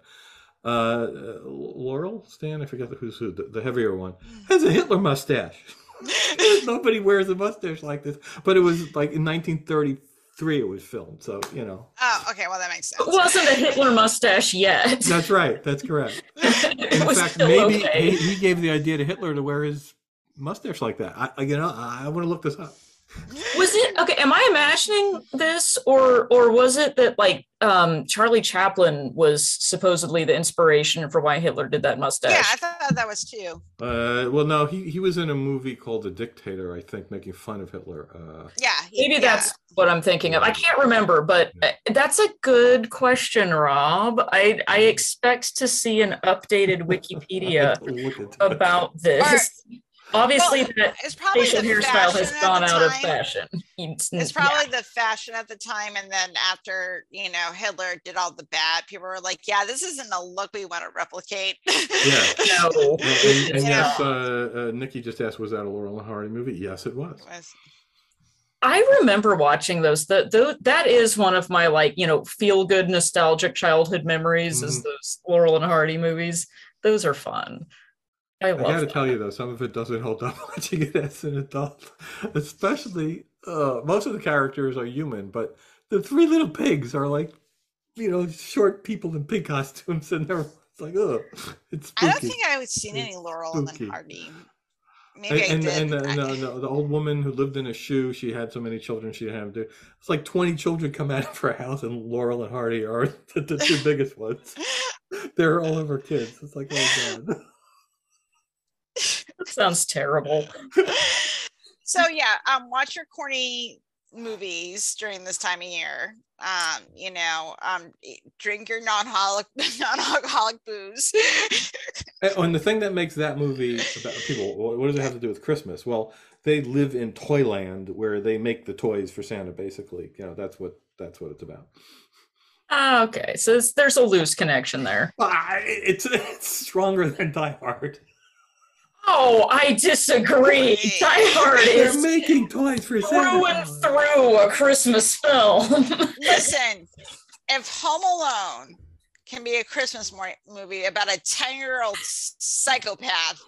Laurel, Stan, I forget who's who, the heavier one, has a Hitler mustache. Nobody wears a mustache like this, but it was like in 1933 it was filmed, so Oh, okay, well that makes sense. It wasn't a Hitler mustache yet. That's right, that's correct. In fact, maybe he gave the idea to Hitler to wear his mustache like that. I want to look this up. Was it okay? Am I imagining this, or was it that like Charlie Chaplin was supposedly the inspiration for why Hitler did that mustache? Yeah, I thought that was too. Well, no, he was in a movie called The Dictator, I think, making fun of Hitler. Maybe that's what I'm thinking of. I can't remember, but that's a good question, Rob. I expect to see an updated Wikipedia about this. Obviously, that facial hairstyle has gone out of fashion. It's probably the fashion at the time, and then after Hitler did all the bad, people were like, "Yeah, this isn't a look we want to replicate." Yeah, no. And yes, Nikki just asked, "Was that a Laurel and Hardy movie?" Yes, it was. I remember watching those. That is one of my feel good nostalgic childhood memories. Is those Laurel and Hardy movies? Those are fun. I got to tell you though, some of it doesn't hold up watching it as an adult. Especially, most of the characters are human, but the three little pigs are like, short people in pig costumes, and it's like, oh, it's spooky. I don't think I've seen any Laurel and Hardy. Maybe I did. And the old woman who lived in a shoe, she had so many children she had to do. It's like 20 children come out of her house, and Laurel and Hardy are the two biggest ones. They're all of her kids. It's like, oh god. That sounds terrible. So watch your corny movies during this time of year. Drink your non-alcoholic booze. And the thing that makes that movie about people, what does it have to do with Christmas? Well, they live in Toyland where they make the toys for Santa. Basically, that's what it's about. Okay, so there's a loose connection there. It's stronger than Die Hard. Oh, I disagree. Die Hard is They're making toys for through and through a Christmas film. Listen, if Home Alone can be a Christmas movie about a 10-year-old psychopath,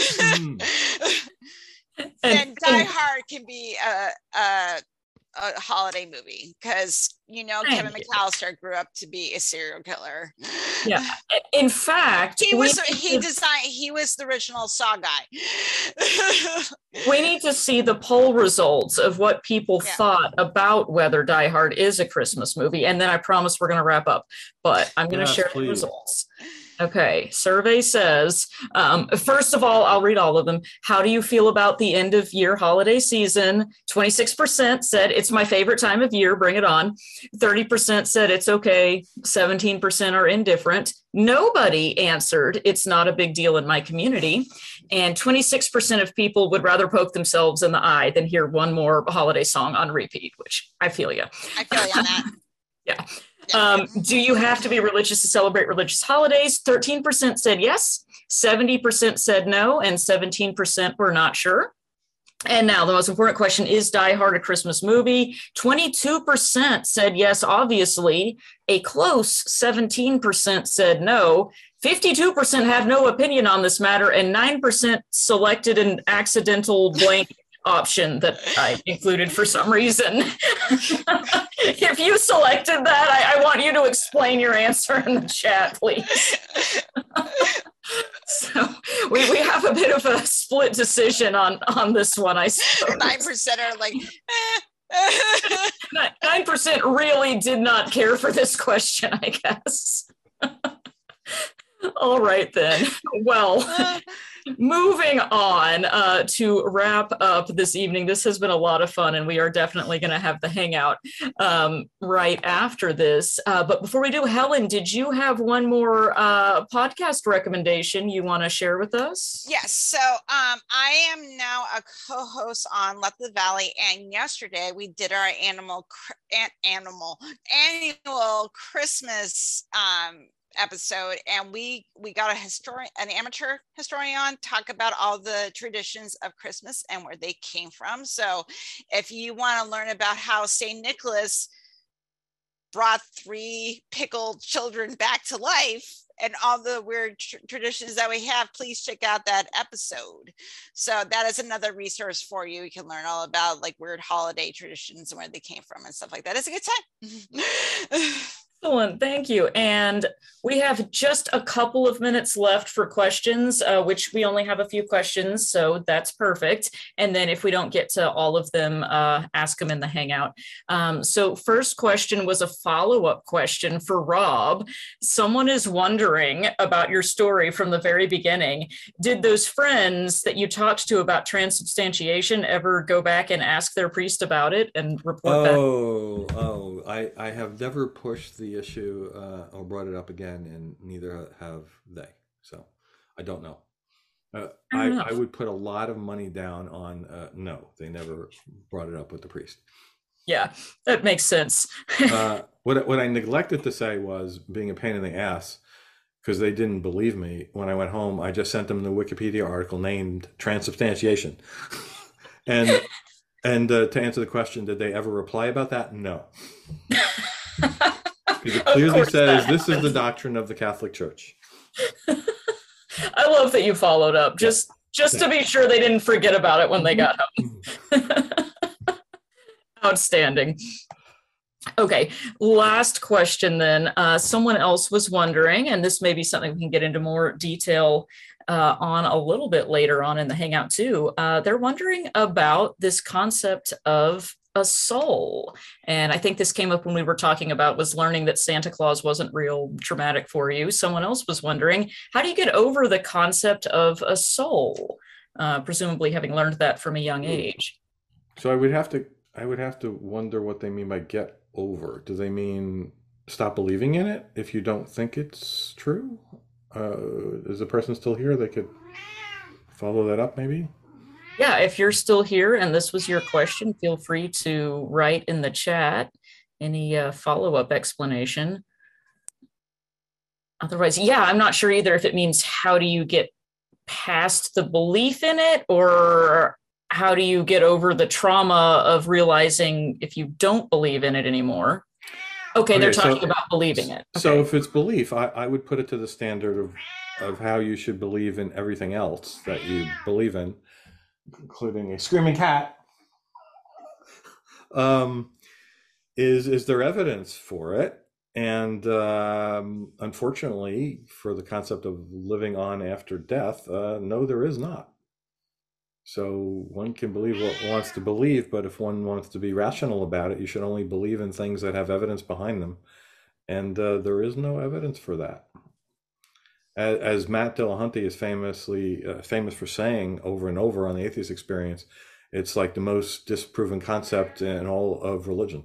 then Die Hard can be a holiday movie, because Kevin McAllister grew up to be a serial killer. Yeah, in fact, he was the original Saw guy. We need to see the poll results of what people thought about whether Die Hard is a Christmas movie, and then I promise we're going to wrap up. But I'm going to share the results. Okay, survey says, first of all, I'll read all of them. How do you feel about the end of year holiday season? 26% said it's my favorite time of year, bring it on. 30% said it's okay. 17% are indifferent. Nobody answered it's not a big deal in my community. And 26% of people would rather poke themselves in the eye than hear one more holiday song on repeat, which I feel you. I feel you on that. Yeah. Do you have to be religious to celebrate religious holidays? 13% said yes, 70% said no, and 17% were not sure. And now the most important question, is Die Hard a Christmas movie? 22% said yes, obviously. A close 17% said no. 52% have no opinion on this matter, and 9% selected an accidental blank option that I included for some reason. If you selected that, I want you to explain your answer in the chat, please. So we have a bit of a split decision on this one, I suppose. 9% are like, 9% really did not care for this question, I guess. All right, then. Well, moving on to wrap up this evening. This has been a lot of fun, and we are definitely going to have the hangout right after this. But before we do, Helen, did you have one more podcast recommendation you want to share with us? Yes. So I am now a co-host on Let the Valley, and yesterday we did our annual Christmas episode, and we got an amateur historian on, talk about all the traditions of Christmas and where they came from. So if you want to learn about how St. Nicholas brought 3 pickled children back to life and all the weird traditions that we have, please check out that episode. So that is another resource for you. You can learn all about like weird holiday traditions and where they came from and stuff like that. It's a good time. Excellent, thank you. And we have just a couple of minutes left for questions, which we only have a few questions, so that's perfect. And then if we don't get to all of them, ask them in the Hangout. So first question was a follow-up question for Rob. Someone is wondering about your story from the very beginning. Did those friends that you talked to about transubstantiation ever go back and ask their priest about it and report back? I have never pushed the issue or brought it up again, and neither have they. So I don't know. I would put a lot of money down on no, they never brought it up with the priest. Yeah, that makes sense. What I neglected to say was being a pain in the ass, because they didn't believe me. When I went home, I just sent them the Wikipedia article named transubstantiation. And to answer the question, did they ever reply about that? No. Because it clearly says this is the doctrine of the Catholic Church. I love that you followed up, just to be sure they didn't forget about it when they got home. Outstanding. Okay, last question then. Someone else was wondering, and this may be something we can get into more detail on a little bit later on in the Hangout too. They're wondering about this concept of a soul. And I think this came up when we were talking about was learning that Santa Claus wasn't real traumatic for you. Someone else was wondering, how do you get over the concept of a soul? Presumably having learned that from a young age. So I would have to wonder what they mean by get over. Do they mean stop believing in it if you don't think it's true? Is the person still here? They could follow that up maybe? Yeah, if you're still here and this was your question, feel free to write in the chat any follow-up explanation. Otherwise, yeah, I'm not sure either if it means how do you get past the belief in it, or how do you get over the trauma of realizing if you don't believe in it anymore? Okay, they're talking about believing it. Okay. So if it's belief, I would put it to the standard of how you should believe in everything else that you believe in, including a screaming cat. Is there evidence for it? And unfortunately, for the concept of living on after death, no, there is not. So one can believe what one wants to believe, but if one wants to be rational about it, you should only believe in things that have evidence behind them. And there is no evidence for that. As Matt Dillahunty is famous for saying over and over on the Atheist Experience, it's like the most disproven concept in all of religion.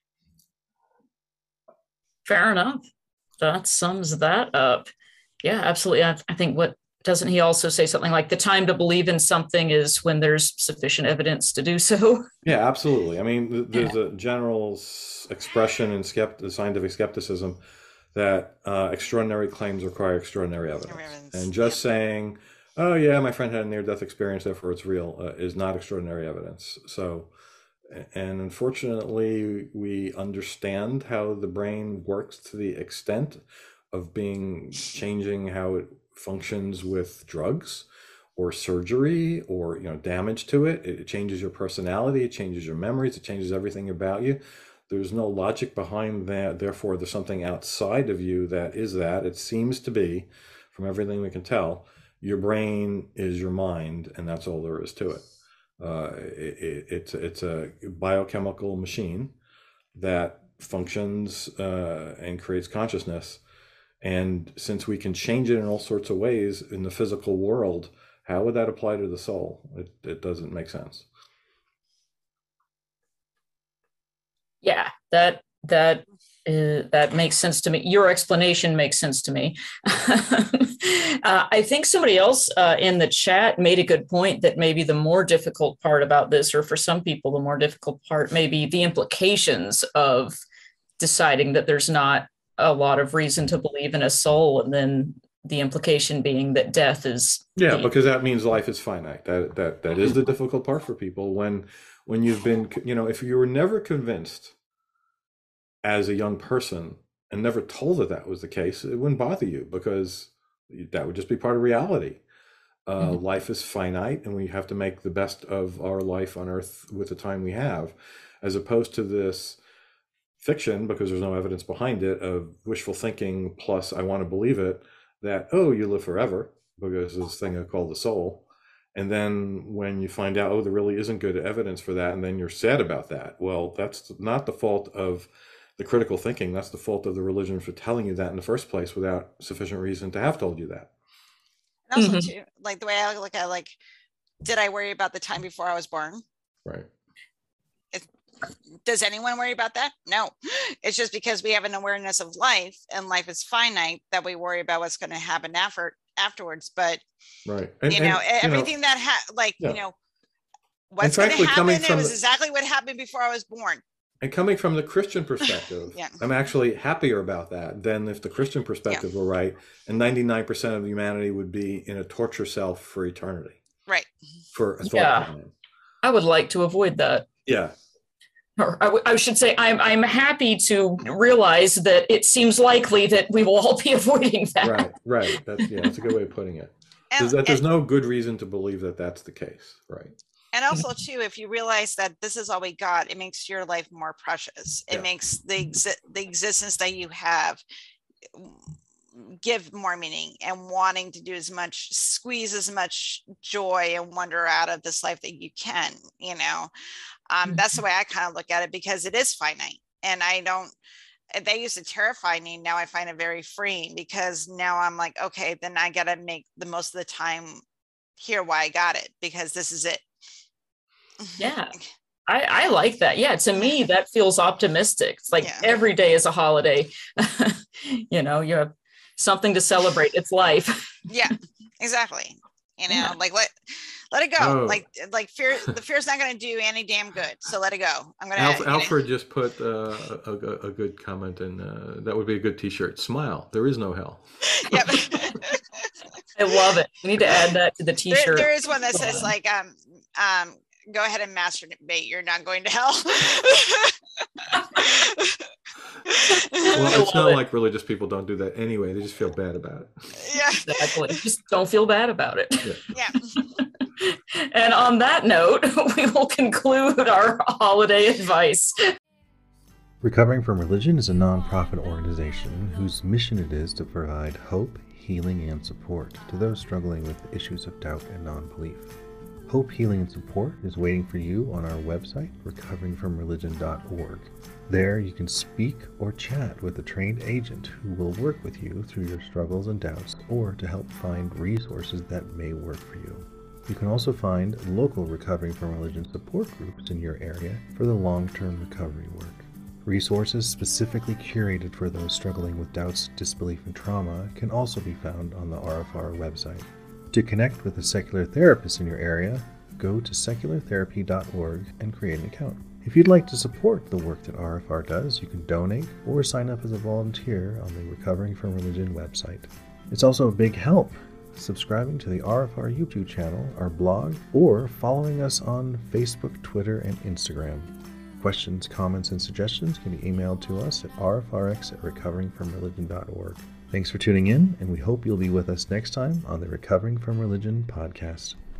Fair enough. That sums that up. Yeah, absolutely. I think doesn't he also say something like the time to believe in something is when there's sufficient evidence to do so? Yeah, absolutely. I mean, there's a general expression in scientific skepticism that extraordinary claims require extraordinary evidence. And just saying oh yeah, my friend had a near-death experience, therefore it's real, is not extraordinary evidence. So, and unfortunately, we understand how the brain works to the extent of being changing how it functions with drugs or surgery or damage to it. It changes your personality, it changes your memories, it changes everything about you. There's no logic behind that. Therefore, there's something outside of you that is that. It seems to be, from everything we can tell, your brain is your mind, and that's all there is to it. It's a biochemical machine that functions and creates consciousness. And since we can change it in all sorts of ways in the physical world, how would that apply to the soul? It doesn't make sense. Yeah, that makes sense to me. Your explanation makes sense to me. I think somebody else in the chat made a good point that maybe the more difficult part about this, or for some people, the more difficult part may be the implications of deciding that there's not a lot of reason to believe in a soul, and then the implication being that death is because that means life is finite. That is the difficult part for people when you've been, if you were never convinced as a young person and never told that was the case, it wouldn't bother you, because that would just be part of reality. Life is finite, and we have to make the best of our life on earth with the time we have, as opposed to this fiction, because there's no evidence behind it, of wishful thinking plus I want to believe it, that, oh, you live forever because this thing called the soul. And then when you find out, oh, there really isn't good evidence for that, and then you're sad about that. Well, that's not the fault of the critical thinking. That's the fault of the religion for telling you that in the first place without sufficient reason to have told you that. And also, too, like the way I look at, like, did I worry about the time before I was born? Right. Does anyone worry about that? No. It's just because we have an awareness of life, and life is finite, that we worry about what's going to happen afterwards. But right, everything that what's going to happen, it was exactly what happened before I was born. And coming from the Christian perspective, I'm actually happier about that than if the Christian perspective were right, and 99% of humanity would be in a torture cell for eternity. Right. For a thought time. I would like to avoid that. Yeah. Or I should say, I'm happy to realize that it seems likely that we will all be avoiding that. Right. That's a good way of putting it. There's no good reason to believe that that's the case. Right. And also, too, if you realize that this is all we got, it makes your life more precious. It makes the existence that you have give more meaning, and wanting to do squeeze as much joy and wonder out of this life that you can, that's the way I kind of look at it, because it is finite. And they used to terrify me. Now I find it very freeing, because now I'm like, okay, then I got to make the most of the time here why I got it, because this is it. Yeah. I like that. Yeah. To me, that feels optimistic. It's like every day is a holiday. You have something to celebrate. It's life. Yeah, exactly. Like let it go. Oh. Like fear, the fear's not going to do any damn good. So let it go. I'm going to. Alfred just put a good comment in. That would be a good T-shirt. Smile. There is no hell. Yep. I love it. We need to add that to the T-shirt. There is one that says like, go ahead and masturbate. You're not going to hell. Well, it's not like religious people don't do that anyway. They just feel bad about it. Yeah, exactly. Just don't feel bad about it. Yeah. And on that note, we will conclude our holiday advice. Recovering from Religion is a nonprofit organization whose mission it is to provide hope, healing, and support to those struggling with issues of doubt and non-belief. Hope, healing, and support is waiting for you on our website, recoveringfromreligion.org. There you can speak or chat with a trained agent who will work with you through your struggles and doubts, or to help find resources that may work for you. You can also find local Recovering from Religion support groups in your area for the long-term recovery work. Resources specifically curated for those struggling with doubts, disbelief, and trauma can also be found on the RFR website. To connect with a secular therapist in your area, go to seculartherapy.org and create an account. If you'd like to support the work that RFR does, you can donate or sign up as a volunteer on the Recovering from Religion website. It's also a big help subscribing to the RFR YouTube channel, our blog, or following us on Facebook, Twitter, and Instagram. Questions, comments, and suggestions can be emailed to us at rfrx@recoveringfromreligion.org. Thanks for tuning in, and we hope you'll be with us next time on the Recovering from Religion podcast.